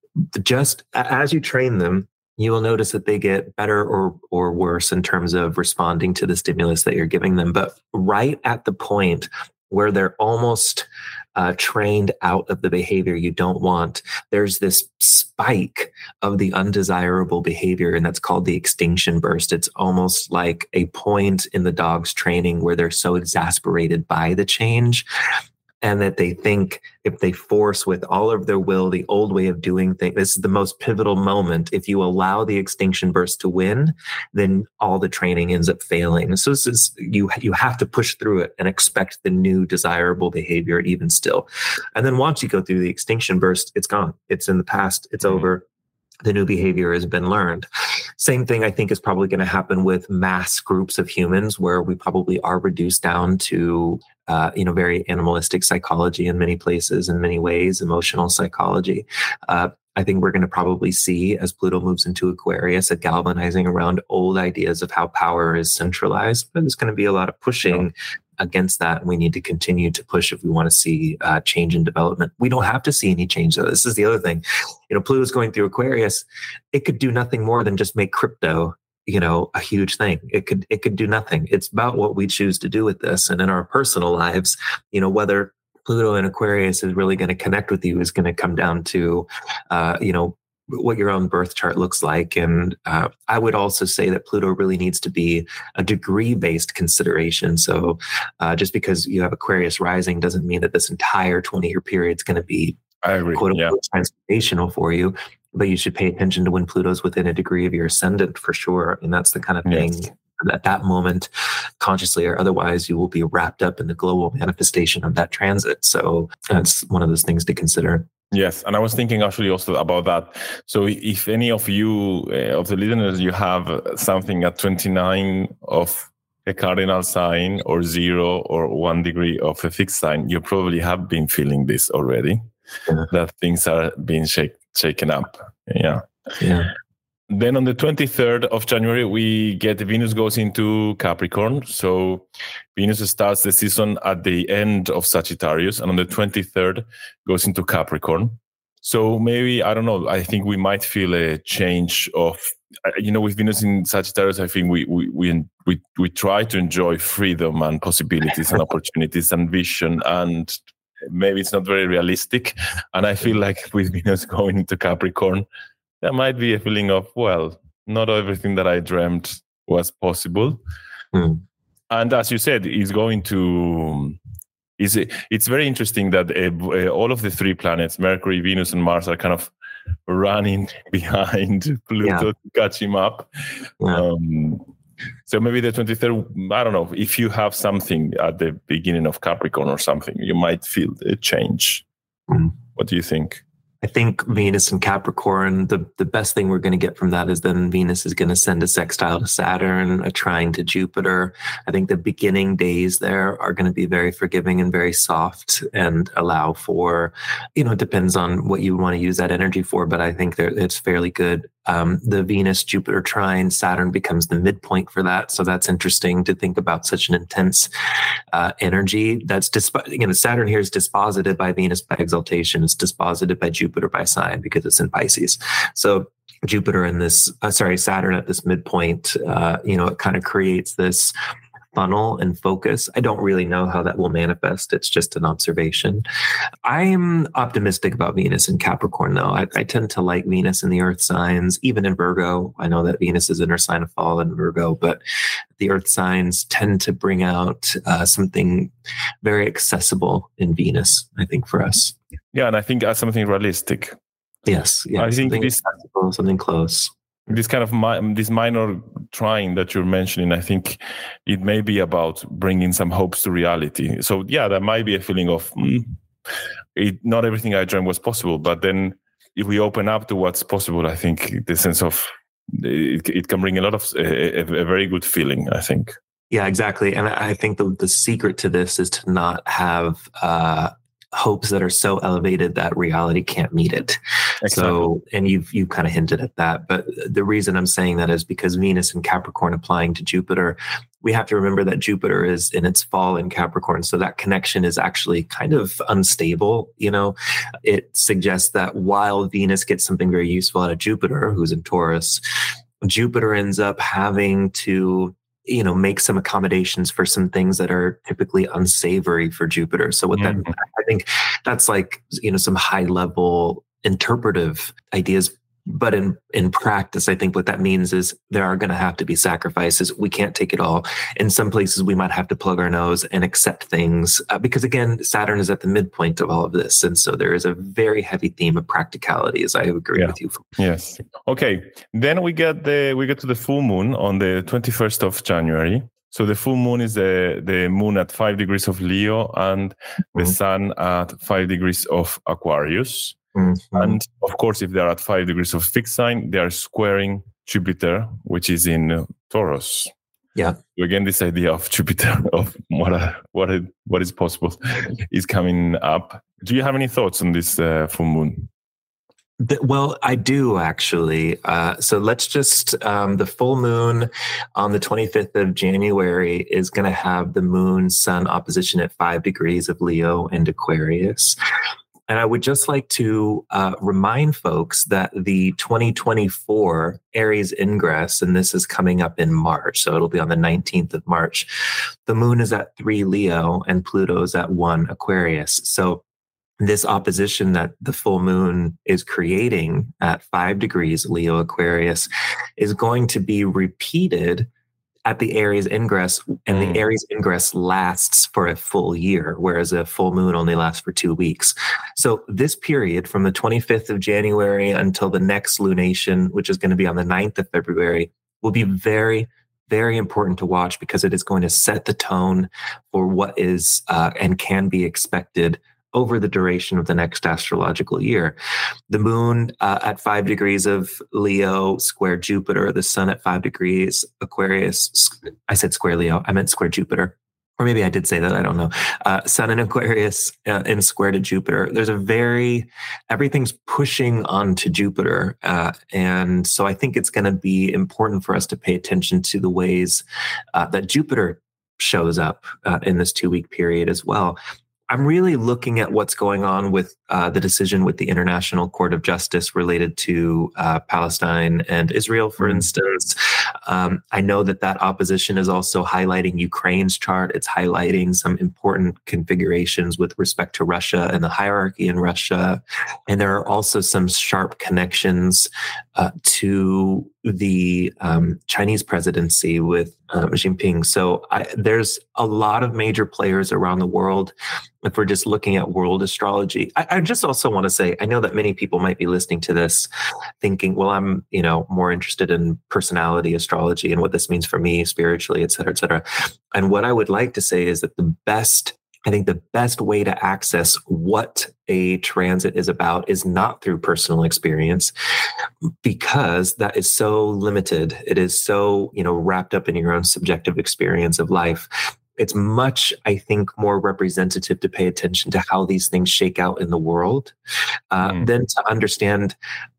just as you train them, you will notice that they get better or or worse in terms of responding to the stimulus that you're giving them. But right at the point where they're almost uh, trained out of the behavior you don't want, there's this spike of the undesirable behavior, and that's called the extinction burst. It's almost like a point in the dog's training where they're so exasperated by the change, and that they think if they force with all of their will the old way of doing things, this is the most pivotal moment. If you allow the extinction burst to win, then all the training ends up failing. So this is, you, you have to push through it and expect the new desirable behavior even still. And then once you go through the extinction burst, it's gone. It's in the past. It's mm-hmm. over. The new behavior has been learned. Same thing, I think, is probably going to happen with mass groups of humans, where we probably are reduced down to, uh, you know, very animalistic psychology in many places, in many ways, emotional psychology. Uh, I think we're going to probably see, as Pluto moves into Aquarius, a galvanizing around old ideas of how power is centralized. But there's going to be a lot of pushing against that, and we need to continue to push if we want to see uh, change and development. We don't have to see any change, though. This is the other thing. You know, Pluto's going through Aquarius. It could do nothing more than just make crypto, you know, a huge thing. It could it could do nothing. It's about what we choose to do with this, and in our personal lives, you know, whether Pluto in Aquarius is really going to connect with you is going to come down to, uh, you know, what your own birth chart looks like. And uh, I would also say that Pluto really needs to be a degree-based consideration. So uh, just because you have Aquarius rising doesn't mean that this entire twenty-year period is going to be I agree. quote unquote Yeah. transformational for you. But you should pay attention to when Pluto's within a degree of your ascendant for sure. And that's the kind of thing Yes. at that moment, consciously or otherwise, you will be wrapped up in the global manifestation of that transit. So that's one of those things to consider. Yes, and I was thinking actually also about that. So if any of you, uh, of the listeners, you have something at twenty-nine of a cardinal sign or zero or one degree of a fixed sign, you probably have been feeling this already, Yeah. that things are being shake, shaken up. Yeah. Yeah. Then on the twenty-third of January, we get Venus goes into Capricorn. So Venus starts the season at the end of Sagittarius, and on the twenty-third goes into Capricorn. So maybe, I don't know, I think we might feel a change of, you know, with Venus in Sagittarius, I think we we we we, we try to enjoy freedom and possibilities and opportunities and vision, and maybe it's not very realistic. And I feel like with Venus going into Capricorn, there might be a feeling of, well, not everything that I dreamt was possible. Mm. And as you said, it's going to, is it's very interesting that uh, all of the three planets, Mercury, Venus, and Mars, are kind of running behind Pluto Yeah. to catch him up. Yeah. Um, so maybe the twenty-third, I don't know, if you have something at the beginning of Capricorn or something, you might feel a change. Mm. What do you think? I think Venus and Capricorn, the, the best thing we're going to get from that is then Venus is going to send a sextile to Saturn, a trine to Jupiter. I think the beginning days there are going to be very forgiving and very soft and allow for, you know, it depends on what you want to use that energy for, but I think that it's fairly good. Um, the Venus, Jupiter trine, Saturn becomes the midpoint for that. So that's interesting to think about such an intense uh, energy. That's, disp- you know, Saturn here is disposited by Venus by exaltation. It's disposited by Jupiter by sign because it's in Pisces. So Jupiter in this, uh, sorry, Saturn at this midpoint, uh, you know, it kind of creates this funnel and focus. I don't really know how that will manifest. It's just an observation. I'm optimistic about Venus in Capricorn, though. I, I tend to like Venus in the earth signs, even in Virgo. I know that Venus is in her sign of fall in Virgo, but the earth signs tend to bring out uh, something very accessible in Venus, I think, for us. Yeah, and I think that's something realistic. Yes. Yeah, I think something this- accessible, something close. This kind of mi- this minor trying that you're mentioning, I think it may be about bringing some hopes to reality. So yeah, there might be a feeling of mm, it, not everything I dreamed was possible. But then if we open up to what's possible, I think the sense of it, it can bring a lot of a, a very good feeling, I think. Yeah, exactly. And I think the, the secret to this is to not have uh, hopes that are so elevated that reality can't meet it. Exactly. So, and you've, you've kind of hinted at that, but the reason I'm saying that is because Venus and Capricorn applying to Jupiter, we have to remember that Jupiter is in its fall in Capricorn. So that connection is actually kind of unstable. You know, it suggests that while Venus gets something very useful out of Jupiter, who's in Taurus, Jupiter ends up having to, you know, make some accommodations for some things that are typically unsavory for Jupiter. So what mm-hmm. that, I think that's like, you know, some high level interpretive ideas. But in, in practice, I think what that means is there are going to have to be sacrifices. We can't take it all. In some places, we might have to plug our nose and accept things uh, because, again, Saturn is at the midpoint of all of this. And so there is a very heavy theme of practicality, as I agree yeah. with you. Yes. Okay. Then we get the we get to the full moon on the twenty-first of January. So the full moon is the, the moon at five degrees of Leo and the mm-hmm. sun at five degrees of Aquarius. Mm-hmm. And of course, if they're at five degrees of fixed sign, they are squaring Jupiter, which is in uh, Taurus. Yeah. So again, this idea of Jupiter, of what uh, what is, what is possible, is coming up. Do you have any thoughts on this uh, full moon? The, well, I do actually. Uh, so let's just, um, the full moon on the twenty-fifth of January is going to have the moon sun opposition at five degrees of Leo and Aquarius. And I would just like to uh, remind folks that the twenty twenty-four Aries ingress, and this is coming up in March, so it'll be on the nineteenth of March. The moon is at three Leo and Pluto is at one Aquarius. So this opposition that the full moon is creating at five degrees Leo Aquarius is going to be repeated at the Aries ingress, and mm. the Aries ingress lasts for a full year, whereas a full moon only lasts for two weeks. So this period from the twenty-fifth of January until the next lunation, which is going to be on the ninth of February, will be very, very important to watch because it is going to set the tone for what is uh, and can be expected over the duration of the next astrological year. The moon uh, at five degrees of Leo square Jupiter, the sun at five degrees Aquarius. I said square Leo, I meant square Jupiter. Or maybe I did say that, I don't know. Uh, sun in Aquarius uh, in square to Jupiter. There's a very, everything's pushing onto Jupiter. Uh, and so I think it's going to be important for us to pay attention to the ways uh, that Jupiter shows up uh, in this two-week period as well. I'm really looking at what's going on with uh, the decision with the International Court of Justice related to uh, Palestine and Israel, for instance. Um, I know that that opposition is also highlighting Ukraine's chart. It's highlighting some important configurations with respect to Russia and the hierarchy in Russia. And there are also some sharp connections uh, to the um, Chinese presidency with uh, Xi Jinping. So I, there's a lot of major players around the world. If we're just looking at world astrology, I, I just also want to say, I know that many people might be listening to this thinking, well, I'm, you know, more interested in personality astrology and what this means for me spiritually, et cetera, et cetera. And what I would like to say is that the best I think the best way to access what a transit is about is not through personal experience, because that is so limited. It is so, you know, wrapped up in your own subjective experience of life. It's much, I think, more representative to pay attention to how these things shake out in the world uh, mm. than to understand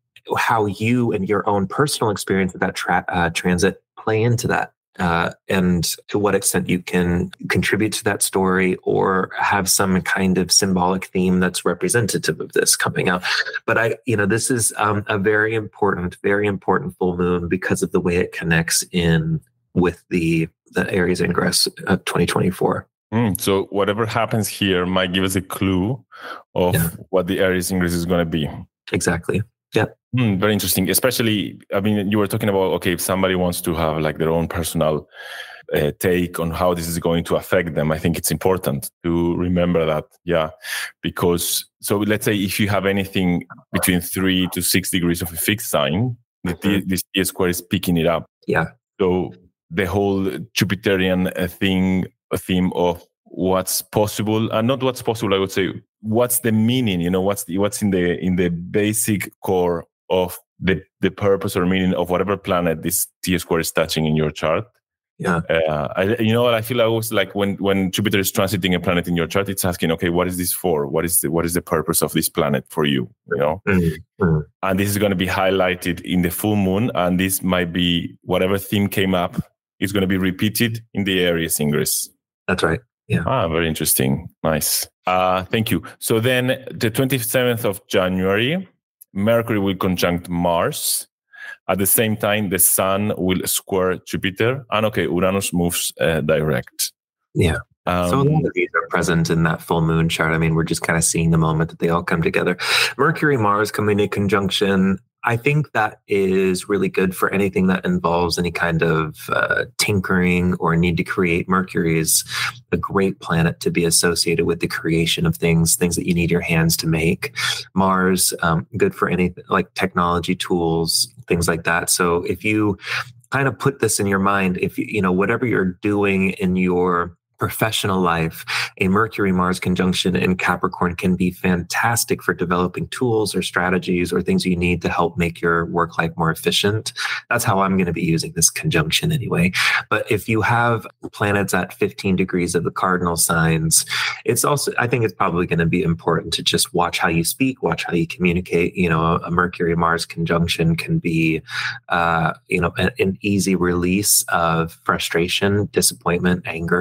how you and your own personal experience of that tra- uh, transit play into that. Uh, and to what extent you can contribute to that story or have some kind of symbolic theme that's representative of this coming out. But I, you know, this is um, a very important, very important full moon because of the way it connects in with the, the Aries ingress of twenty twenty-four. Mm, so whatever happens here might give us a clue of yeah. what the Aries ingress is going to be. Exactly. Yeah. Mm, very interesting. Especially, I mean, you were talking about, okay, if somebody wants to have like their own personal uh, take on how this is going to affect them, I think it's important to remember that. Yeah. Because, so let's say if you have anything between three to six degrees of a fixed sign, the mm-hmm. this T square is picking it up. Yeah. So the whole Jupiterian uh, thing, a theme of what's possible and not what's possible, I would say, what's the meaning, you know, what's the, what's in the, in the basic core of the, the purpose or meaning of whatever planet this T square is touching in your chart. Yeah. Uh, I, you know, I feel always like when, when Jupiter is transiting a planet in your chart, it's asking, okay, what is this for? What is the, what is the purpose of this planet for you? You know, mm-hmm. and this is going to be highlighted in the full moon. And this might be whatever theme came up is going to be repeated in the Aries ingress. That's right. Yeah. Ah, very interesting. Nice. Uh, thank you. So then the twenty-seventh of January, Mercury will conjunct Mars. At the same time, the Sun will square Jupiter. And okay, Uranus moves uh, direct. Yeah. Um, so a lot of these are present in that full moon chart. I mean, we're just kind of seeing the moment that they all come together. Mercury, Mars coming in conjunction. I think that is really good for anything that involves any kind of uh, tinkering or need to create. Mercury is a great planet to be associated with the creation of things, things that you need your hands to make. Mars, um, good for anything like technology tools, things like that. So if you kind of put this in your mind, if you, you know, whatever you're doing in your professional life, a Mercury-Mars conjunction in Capricorn can be fantastic for developing tools or strategies or things you need to help make your work life more efficient. That's how I'm going to be using this conjunction anyway. But if you have planets at fifteen degrees of the cardinal signs, it's also, I think it's probably going to be important to just watch how you speak, watch how you communicate. You know, a Mercury-Mars conjunction can be, uh, you know, an, an easy release of frustration, disappointment, anger, you know,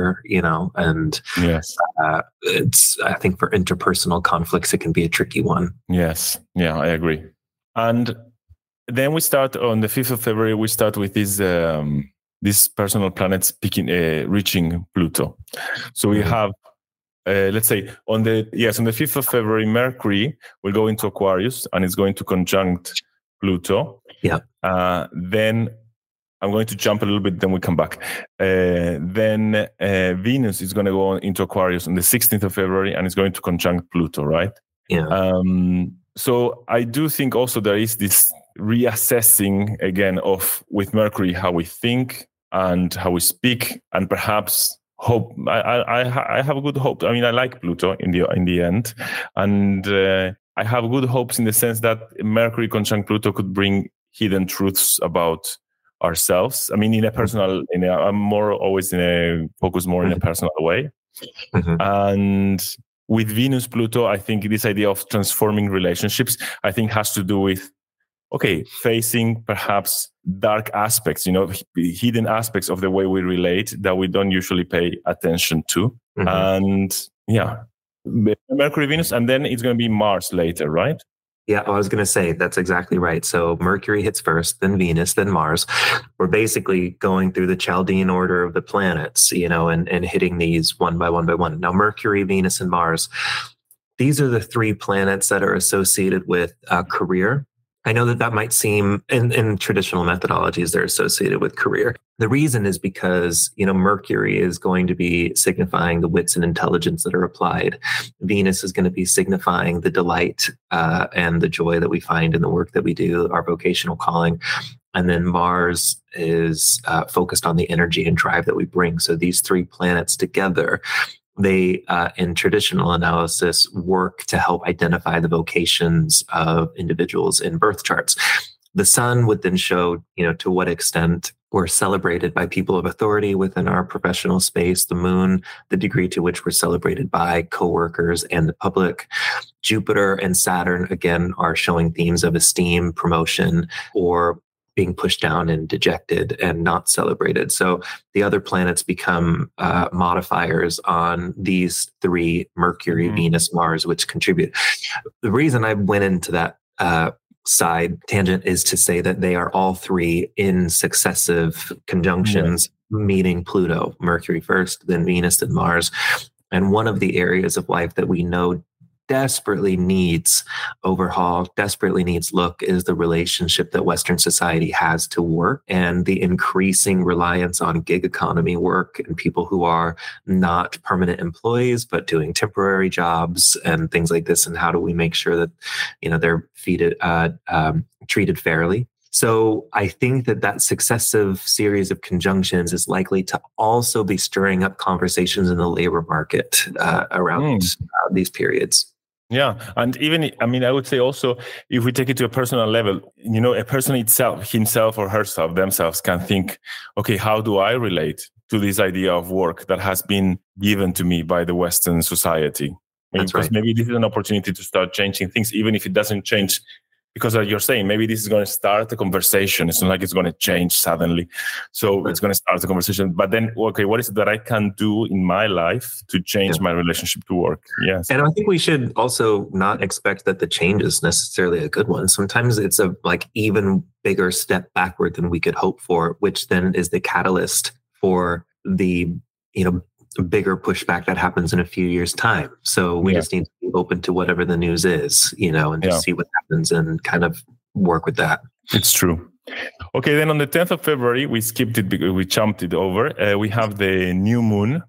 know, and yes, uh, it's, I think for interpersonal conflicts, it can be a tricky one. Yes. Yeah, I agree. And then we start on the fifth of February, we start with these, um, these personal planets picking, uh, reaching Pluto. So we mm-hmm. have, uh, let's say on the, yes, on the fifth of February, Mercury will go into Aquarius and it's going to conjunct Pluto. Yeah. Uh, then I'm going to jump a little bit, then we come back. Uh, then uh, Venus is going to go into Aquarius on the sixteenth of February and it's going to conjunct Pluto, right? Yeah. Um, so I do think also there is this reassessing again of with Mercury, how we think and how we speak, and perhaps hope. I, I, I have a good hope. I mean, I like Pluto in the in the end, and uh, I have good hopes in the sense that Mercury conjunct Pluto could bring hidden truths about ourselves. I mean, in a personal, in a, I'm more always in a focus more in a personal way, mm-hmm. and with Venus Pluto, I think this idea of transforming relationships, I think has to do with, okay, facing perhaps dark aspects, you know, hidden aspects of the way we relate that we don't usually pay attention to. Mm-hmm. And yeah, Mercury, Venus, and then it's going to be Mars later, right? Yeah, I was going to say that's exactly right. So Mercury hits first, then Venus, then Mars. We're basically going through the Chaldean order of the planets, you know, and, and hitting these one by one by one. Now, Mercury, Venus, and Mars, these are the three planets that are associated with uh, career. I know that that might seem, in, in traditional methodologies, they're associated with career. The reason is because, you know, Mercury is going to be signifying the wits and intelligence that are applied. Venus is going to be signifying the delight uh, and the joy that we find in the work that we do, our vocational calling. And then Mars is uh, focused on the energy and drive that we bring. So these three planets together, they, uh, in traditional analysis, work to help identify the vocations of individuals in birth charts. The sun would then show, you know, to what extent we're celebrated by people of authority within our professional space. The moon, the degree to which we're celebrated by coworkers and the public. Jupiter and Saturn, again, are showing themes of esteem, promotion, or being pushed down and dejected and not celebrated. So the other planets become uh, modifiers on these three, Mercury, mm-hmm. Venus, Mars, which contribute. The reason I went into that uh, side tangent is to say that they are all three in successive conjunctions, mm-hmm. meeting Pluto, Mercury first, then Venus, then Mars. And one of the areas of life that we know desperately needs overhaul, desperately needs look is the relationship that Western society has to work and the increasing reliance on gig economy work and people who are not permanent employees, but doing temporary jobs and things like this. And how do we make sure that, you know, they're feeded, uh, um, treated fairly? So I think that that successive series of conjunctions is likely to also be stirring up conversations in the labor market uh, around mm. uh, these periods. Yeah. And even, I mean, I would say also, if we take it to a personal level, you know, a person itself, himself or herself, themselves can think, okay, how do I relate to this idea of work that has been given to me by the Western society? Maybe, That's right. Because maybe this is an opportunity to start changing things, even if it doesn't change. Because as you're saying, maybe this is going to start a conversation. It's not like it's going to change suddenly. So right. It's going to start a conversation. But then, okay, what is it that I can do in my life to change yeah. my relationship to work? Yes. And I think we should also not expect that the change is necessarily a good one. Sometimes it's a like even bigger step backward than we could hope for, which then is the catalyst for the, you know, bigger pushback that happens in a few years' time. So we yeah. just need to be open to whatever the news is, you know, and just yeah. see what happens and kind of work with that. It's true. Okay, then on the tenth of February, we skipped it because we jumped it over. Uh, we have the new moon.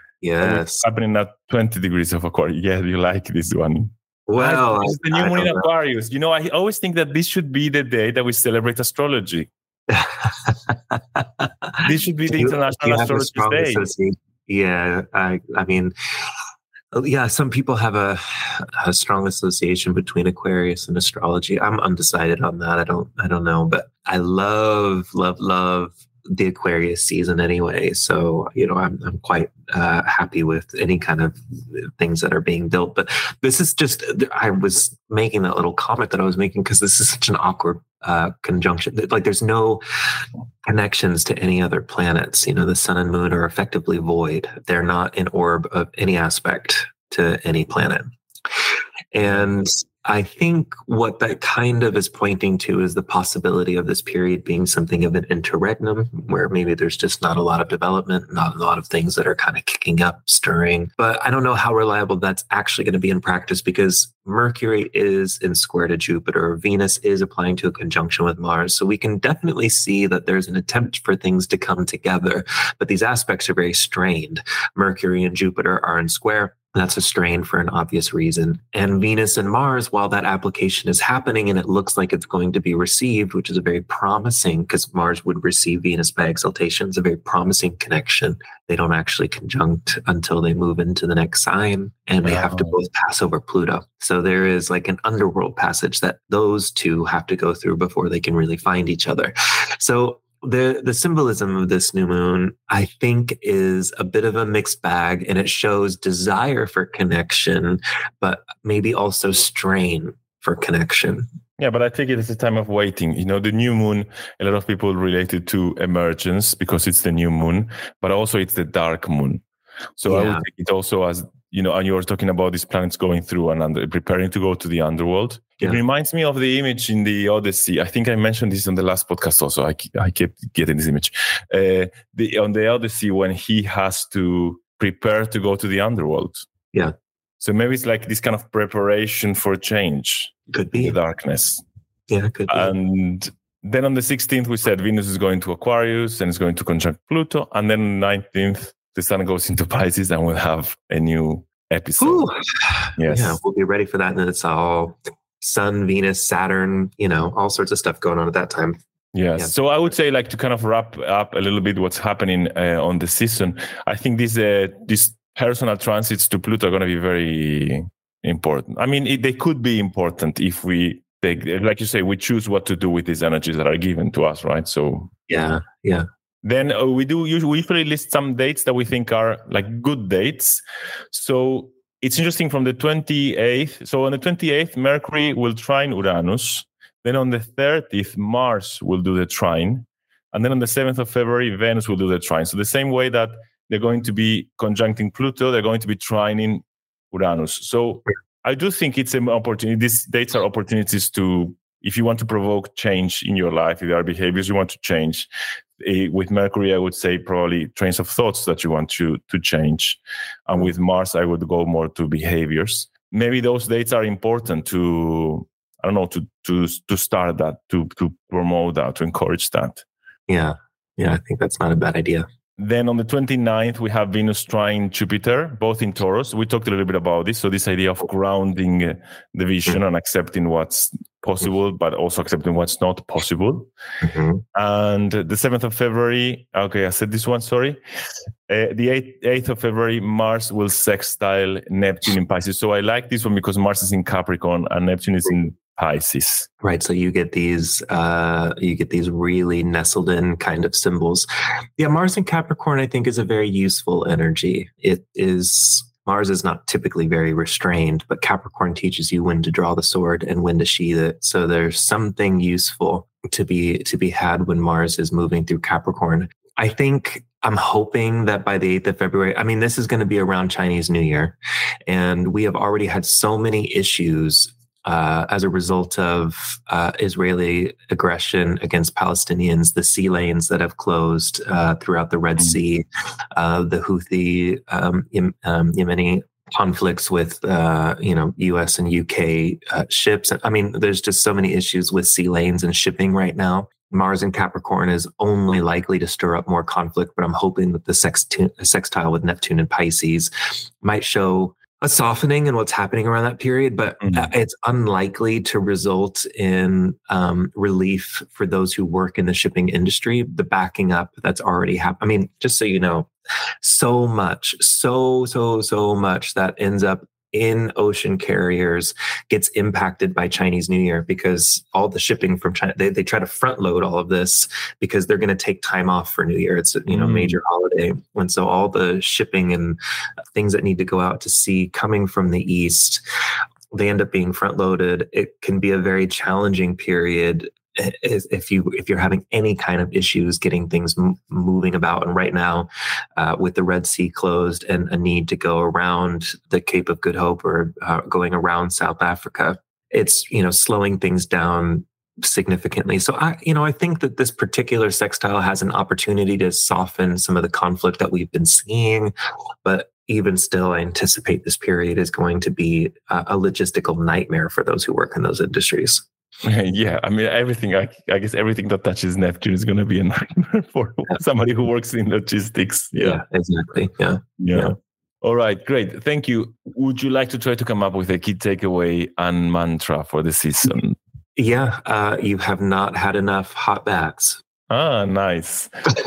Yes. Happening at twenty degrees of Aquarius. Yeah, you like this one. Well, it's the new moon in Aquarius. Know. You know, I always think that this should be the day that we celebrate astrology. This should be the International Astrology Day. Yeah, I, I mean, yeah, some people have a, a strong association between Aquarius and astrology. I'm undecided on that. I don't, I don't know, but I love, love, love the Aquarius season anyway. So, you know, I'm, I'm quite uh, happy with any kind of things that are being built. But this is just, I was making that little comment that I was making because this is such an awkward uh, conjunction. Like there's no connections to any other planets. You know, the sun and moon are effectively void. They're not an orb of any aspect to any planet. And I think what that kind of is pointing to is the possibility of this period being something of an interregnum, where maybe there's just not a lot of development, not a lot of things that are kind of kicking up, stirring. But I don't know how reliable that's actually going to be in practice, because Mercury is in square to Jupiter. Venus is applying to a conjunction with Mars. So we can definitely see that there's an attempt for things to come together. But these aspects are very strained. Mercury and Jupiter are in square. That's a strain for an obvious reason. And Venus and Mars, while that application is happening and it looks like it's going to be received, which is a very promising, because Mars would receive Venus by exaltation, it's a very promising connection. They don't actually conjunct until they move into the next sign, and they have to both pass over Pluto. So there is like an underworld passage that those two have to go through before they can really find each other. So The the symbolism of this new moon, I think, is a bit of a mixed bag, and it shows desire for connection, but maybe also strain for connection. Yeah, but I think it is a time of waiting. You know, the new moon, a lot of people relate it to emergence because it's the new moon, but also it's the dark moon. So yeah. I would take it also as, you know, and you were talking about these planets going through and under, preparing to go to the underworld. It yeah. reminds me of the image in the Odyssey. I think I mentioned this on the last podcast also. I, I kept getting this image. Uh, the, on the Odyssey, when he has to prepare to go to the underworld. Yeah. So maybe it's like this kind of preparation for change. Could be. The darkness. Yeah, could be. And then on the sixteenth, we said Venus is going to Aquarius and it's going to conjunct Pluto. And then on the nineteenth, the sun goes into Pisces and we'll have a new episode. Ooh. Yes. Yeah, we'll be ready for that. And then it's all Sun, Venus, Saturn, you know, all sorts of stuff going on at that time. Yes. Yeah. So I would say, like, to kind of wrap up a little bit what's happening uh, on the season, I think these uh, these personal transits to Pluto are going to be very important. I mean, it, they could be important if we take, like you say, we choose what to do with these energies that are given to us, right? So yeah, yeah. Then uh, we do usually, we usually list some dates that we think are like good dates. So it's interesting from the twenty-eighth. So on the twenty-eighth, Mercury will trine Uranus. Then on the thirtieth, Mars will do the trine. And then on the seventh of February, Venus will do the trine. So the same way that they're going to be conjuncting Pluto, they're going to be trining Uranus. So I do think it's an opportunity. These dates are opportunities to, if you want to provoke change in your life, if there are behaviors you want to change. With Mercury, I would say probably trains of thoughts that you want to, to change. And with Mars, I would go more to behaviors. Maybe those dates are important to, I don't know, to to to start that, to to promote that, to encourage that. Yeah, yeah, I think that's not a bad idea. Then on the twenty-ninth, we have Venus trine Jupiter, both in Taurus. We talked a little bit about this. So this idea of grounding the vision mm-hmm. and accepting what's possible, but also accepting what's not possible. Mm-hmm. And the seventh of February, okay, I said this one, sorry. Uh, the eighth of February, Mars will sextile Neptune in Pisces. So I like this one because Mars is in Capricorn and Neptune is in Pisces. Right. So you get these, uh, you get these really nestled in kind of symbols. Yeah. Mars in Capricorn, I think, is a very useful energy. It is, Mars is not typically very restrained, but Capricorn teaches you when to draw the sword and when to sheath it. So there's something useful to be, to be had when Mars is moving through Capricorn. I think I'm hoping that by the eighth of February, I mean, this is going to be around Chinese New Year, and we have already had so many issues Uh, as a result of uh, Israeli aggression against Palestinians, the sea lanes that have closed uh, throughout the Red Sea, uh, the Houthi um, Yem- um, Yemeni conflicts with, uh, you know, U S and U K uh, ships. I mean, there's just so many issues with sea lanes and shipping right now. Mars in Capricorn is only likely to stir up more conflict, but I'm hoping that the sext- sextile with Neptune and Pisces might show a softening in what's happening around that period, but mm-hmm. it's unlikely to result in um, relief for those who work in the shipping industry. The backing up that's already happened. I mean, just so you know, so much, so, so, so much that ends up in ocean carriers gets impacted by Chinese New Year, because all the shipping from China, they, they try to front load all of this because they're going to take time off for New Year. It's a you know, mm. major holiday. And so all the shipping and things that need to go out to sea coming from the East, they end up being front loaded. It can be a very challenging period if you if you're having any kind of issues getting things m- moving about. And right now, uh, with the Red Sea closed and a need to go around the Cape of Good Hope or uh, going around South Africa, it's you know slowing things down significantly. So I you know I think that this particular sextile has an opportunity to soften some of the conflict that we've been seeing, but even still, I anticipate this period is going to be a, a logistical nightmare for those who work in those industries. Yeah, I mean, everything, I, I guess everything that touches Neptune is going to be a nightmare for yeah. somebody who works in logistics. Yeah, yeah exactly. Yeah. yeah. Yeah. All right, great. Thank you. Would you like to try to come up with a key takeaway and mantra for the season? Yeah, uh, you have not had enough hot baths. Ah, nice.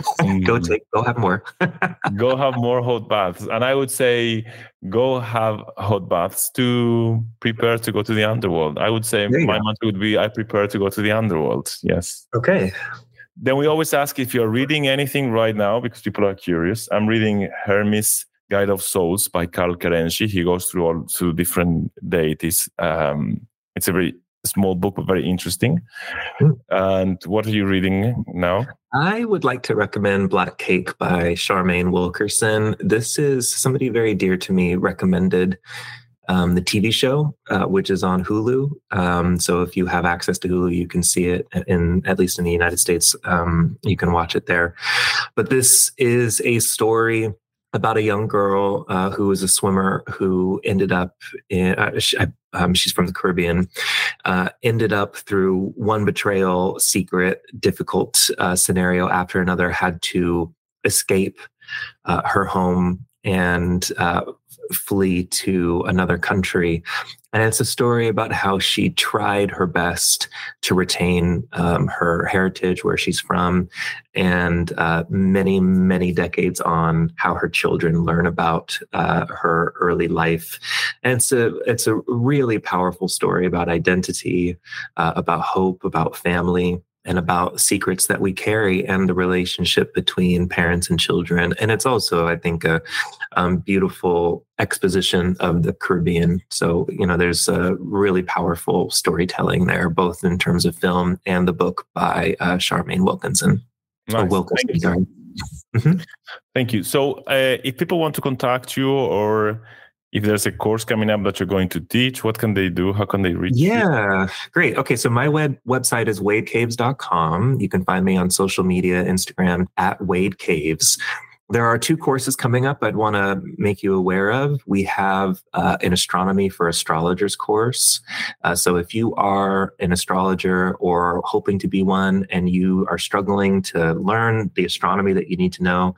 go take, go have more. Go have more hot baths. And I would say go have hot baths to prepare to go to the underworld. I would say my go. mantra would be, I prepare to go to the underworld. Yes. Okay. Then we always ask if you're reading anything right now, because people are curious. I'm reading Hermes Guide of Souls by Karl Kerenci. He goes through all two different deities. Um, it's a very small book, but very interesting. Mm. And what are you reading now? I would like to recommend Black Cake by Charmaine Wilkerson. This is somebody very dear to me recommended um, the T V show, uh, which is on Hulu. Um, so if you have access to Hulu, you can see it in, at least in the United States, um, you can watch it there. But this is a story about a young girl uh, who was a swimmer who ended up in, uh, she, um, she's from the Caribbean, uh, ended up through one betrayal, secret, difficult uh, scenario after another, had to escape uh, her home and uh, flee to another country. And it's a story about how she tried her best to retain um, her heritage, where she's from, and uh, many, many decades on, how her children learn about uh, her early life. And it's a, it's a really powerful story about identity, uh, about hope, about family, and about secrets that we carry and the relationship between parents and children. And it's also, I think, a um, beautiful exposition of the Caribbean. So, you know, there's a really powerful storytelling there, both in terms of film and the book by uh, Charmaine Wilkinson. Nice. Wilkinson. Thank you. Mm-hmm. Thank you. So uh, if people want to contact you, or if there's a course coming up that you're going to teach, what can they do? How can they reach yeah, you? Yeah, great. Okay, so my web website is wade caves dot com. You can find me on social media, Instagram at Wade Caves. There are two courses coming up I'd want to make you aware of. We have uh, an astronomy for astrologers course. Uh, so if you are an astrologer or hoping to be one, and you are struggling to learn the astronomy that you need to know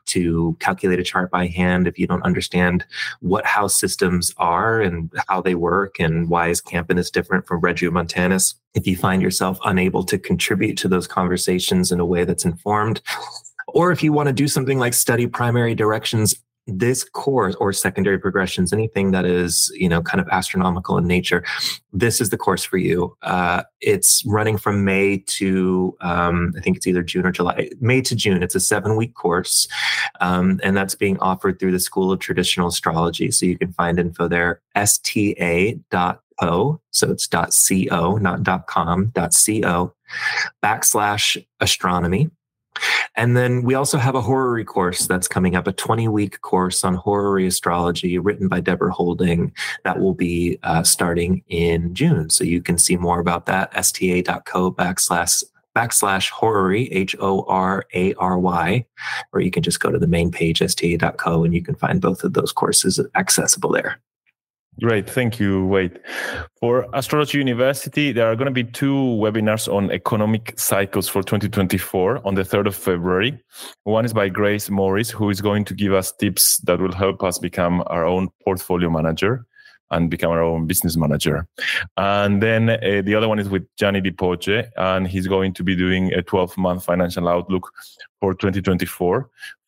to calculate a chart by hand, if you don't understand what house systems are and how they work and why is Campanus different from Regiomontanus, if you find yourself unable to contribute to those conversations in a way that's informed, or if you want to do something like study primary directions, this course, or secondary progressions, anything that is, you know, kind of astronomical in nature, this is the course for you. Uh, it's running from May to, um, I think it's either June or July, May to June. It's a seven week course. Um, and that's being offered through the School of Traditional Astrology. So you can find info there, S T A dot co. So it's .co, not .com, .co backslash astronomy. And then we also have a horary course that's coming up, a twenty week course on horary astrology written by Deborah Holding that will be uh, starting in June. So you can see more about that, S T A dot co backslash backslash horary, H O R A R Y, or you can just go to the main page, S T A dot co, and you can find both of those courses accessible there. Great. Thank you, Wade. For Astrology University, there are going to be two webinars on economic cycles for twenty twenty-four on the third of February. One is by Grace Morris, who is going to give us tips that will help us become our own portfolio manager and become our own business manager. And then uh, the other one is with Gianni Di Poce, and he's going to be doing a twelve month financial outlook for twenty twenty-four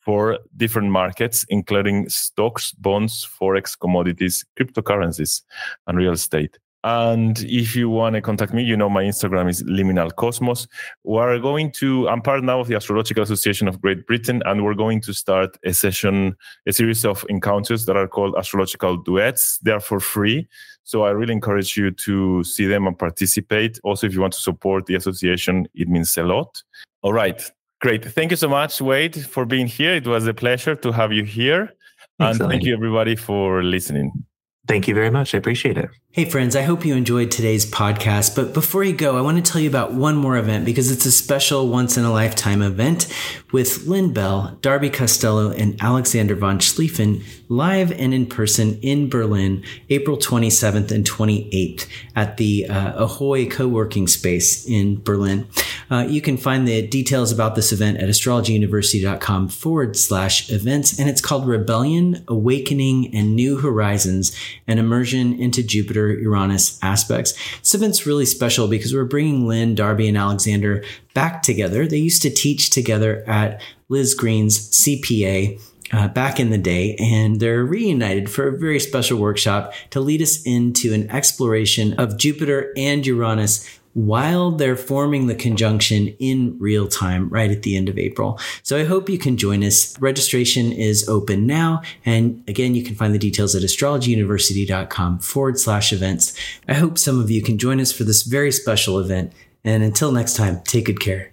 for different markets, including stocks, bonds, forex, commodities, cryptocurrencies, and real estate. And if you want to contact me, you know my Instagram is Liminal Cosmos. We're going to, I'm part now of the Astrological Association of Great Britain, and we're going to start a session, a series of encounters that are called Astrological Duets. They are for free. So I really encourage you to see them and participate. Also, if you want to support the association, it means a lot. All right. Great. Thank you so much, Wade, for being here. It was a pleasure to have you here. Thanks, and thank Ellie. you, everybody, for listening. Thank you very much. I appreciate it. Hey friends, I hope you enjoyed today's podcast, but before you go, I want to tell you about one more event because it's a special once-in-a-lifetime event with Lynn Bell, Darby Costello, and Alexander von Schlieffen live and in person in Berlin, April twenty-seventh and twenty-eighth at the uh, Ahoy co-working space in Berlin. Uh, you can find the details about this event at astrologyuniversity.com forward slash events, and it's called Rebellion, Awakening, and New Horizons, an Immersion into Jupiter Uranus aspects. This event's really special because we're bringing Lynn, Darby, and Alexander back together. They used to teach together at Liz Green's C P A uh, back in the day, and they're reunited for a very special workshop to lead us into an exploration of Jupiter and Uranus while they're forming the conjunction in real time right at the end of April. So I hope you can join us. Registration is open now. And again, you can find the details at astrologyuniversity.com forward slash events. I hope some of you can join us for this very special event. And until next time, take good care.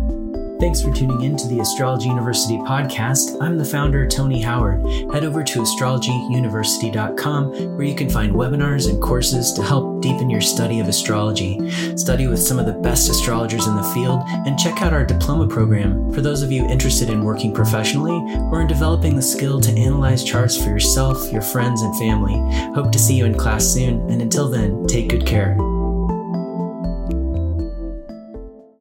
Thanks for tuning in to the Astrology University podcast. I'm the founder, Tony Howard. Head over to astrology university dot com where you can find webinars and courses to help deepen your study of astrology. Study with some of the best astrologers in the field and check out our diploma program for those of you interested in working professionally or in developing the skill to analyze charts for yourself, your friends, and family. Hope to see you in class soon, and until then, take good care.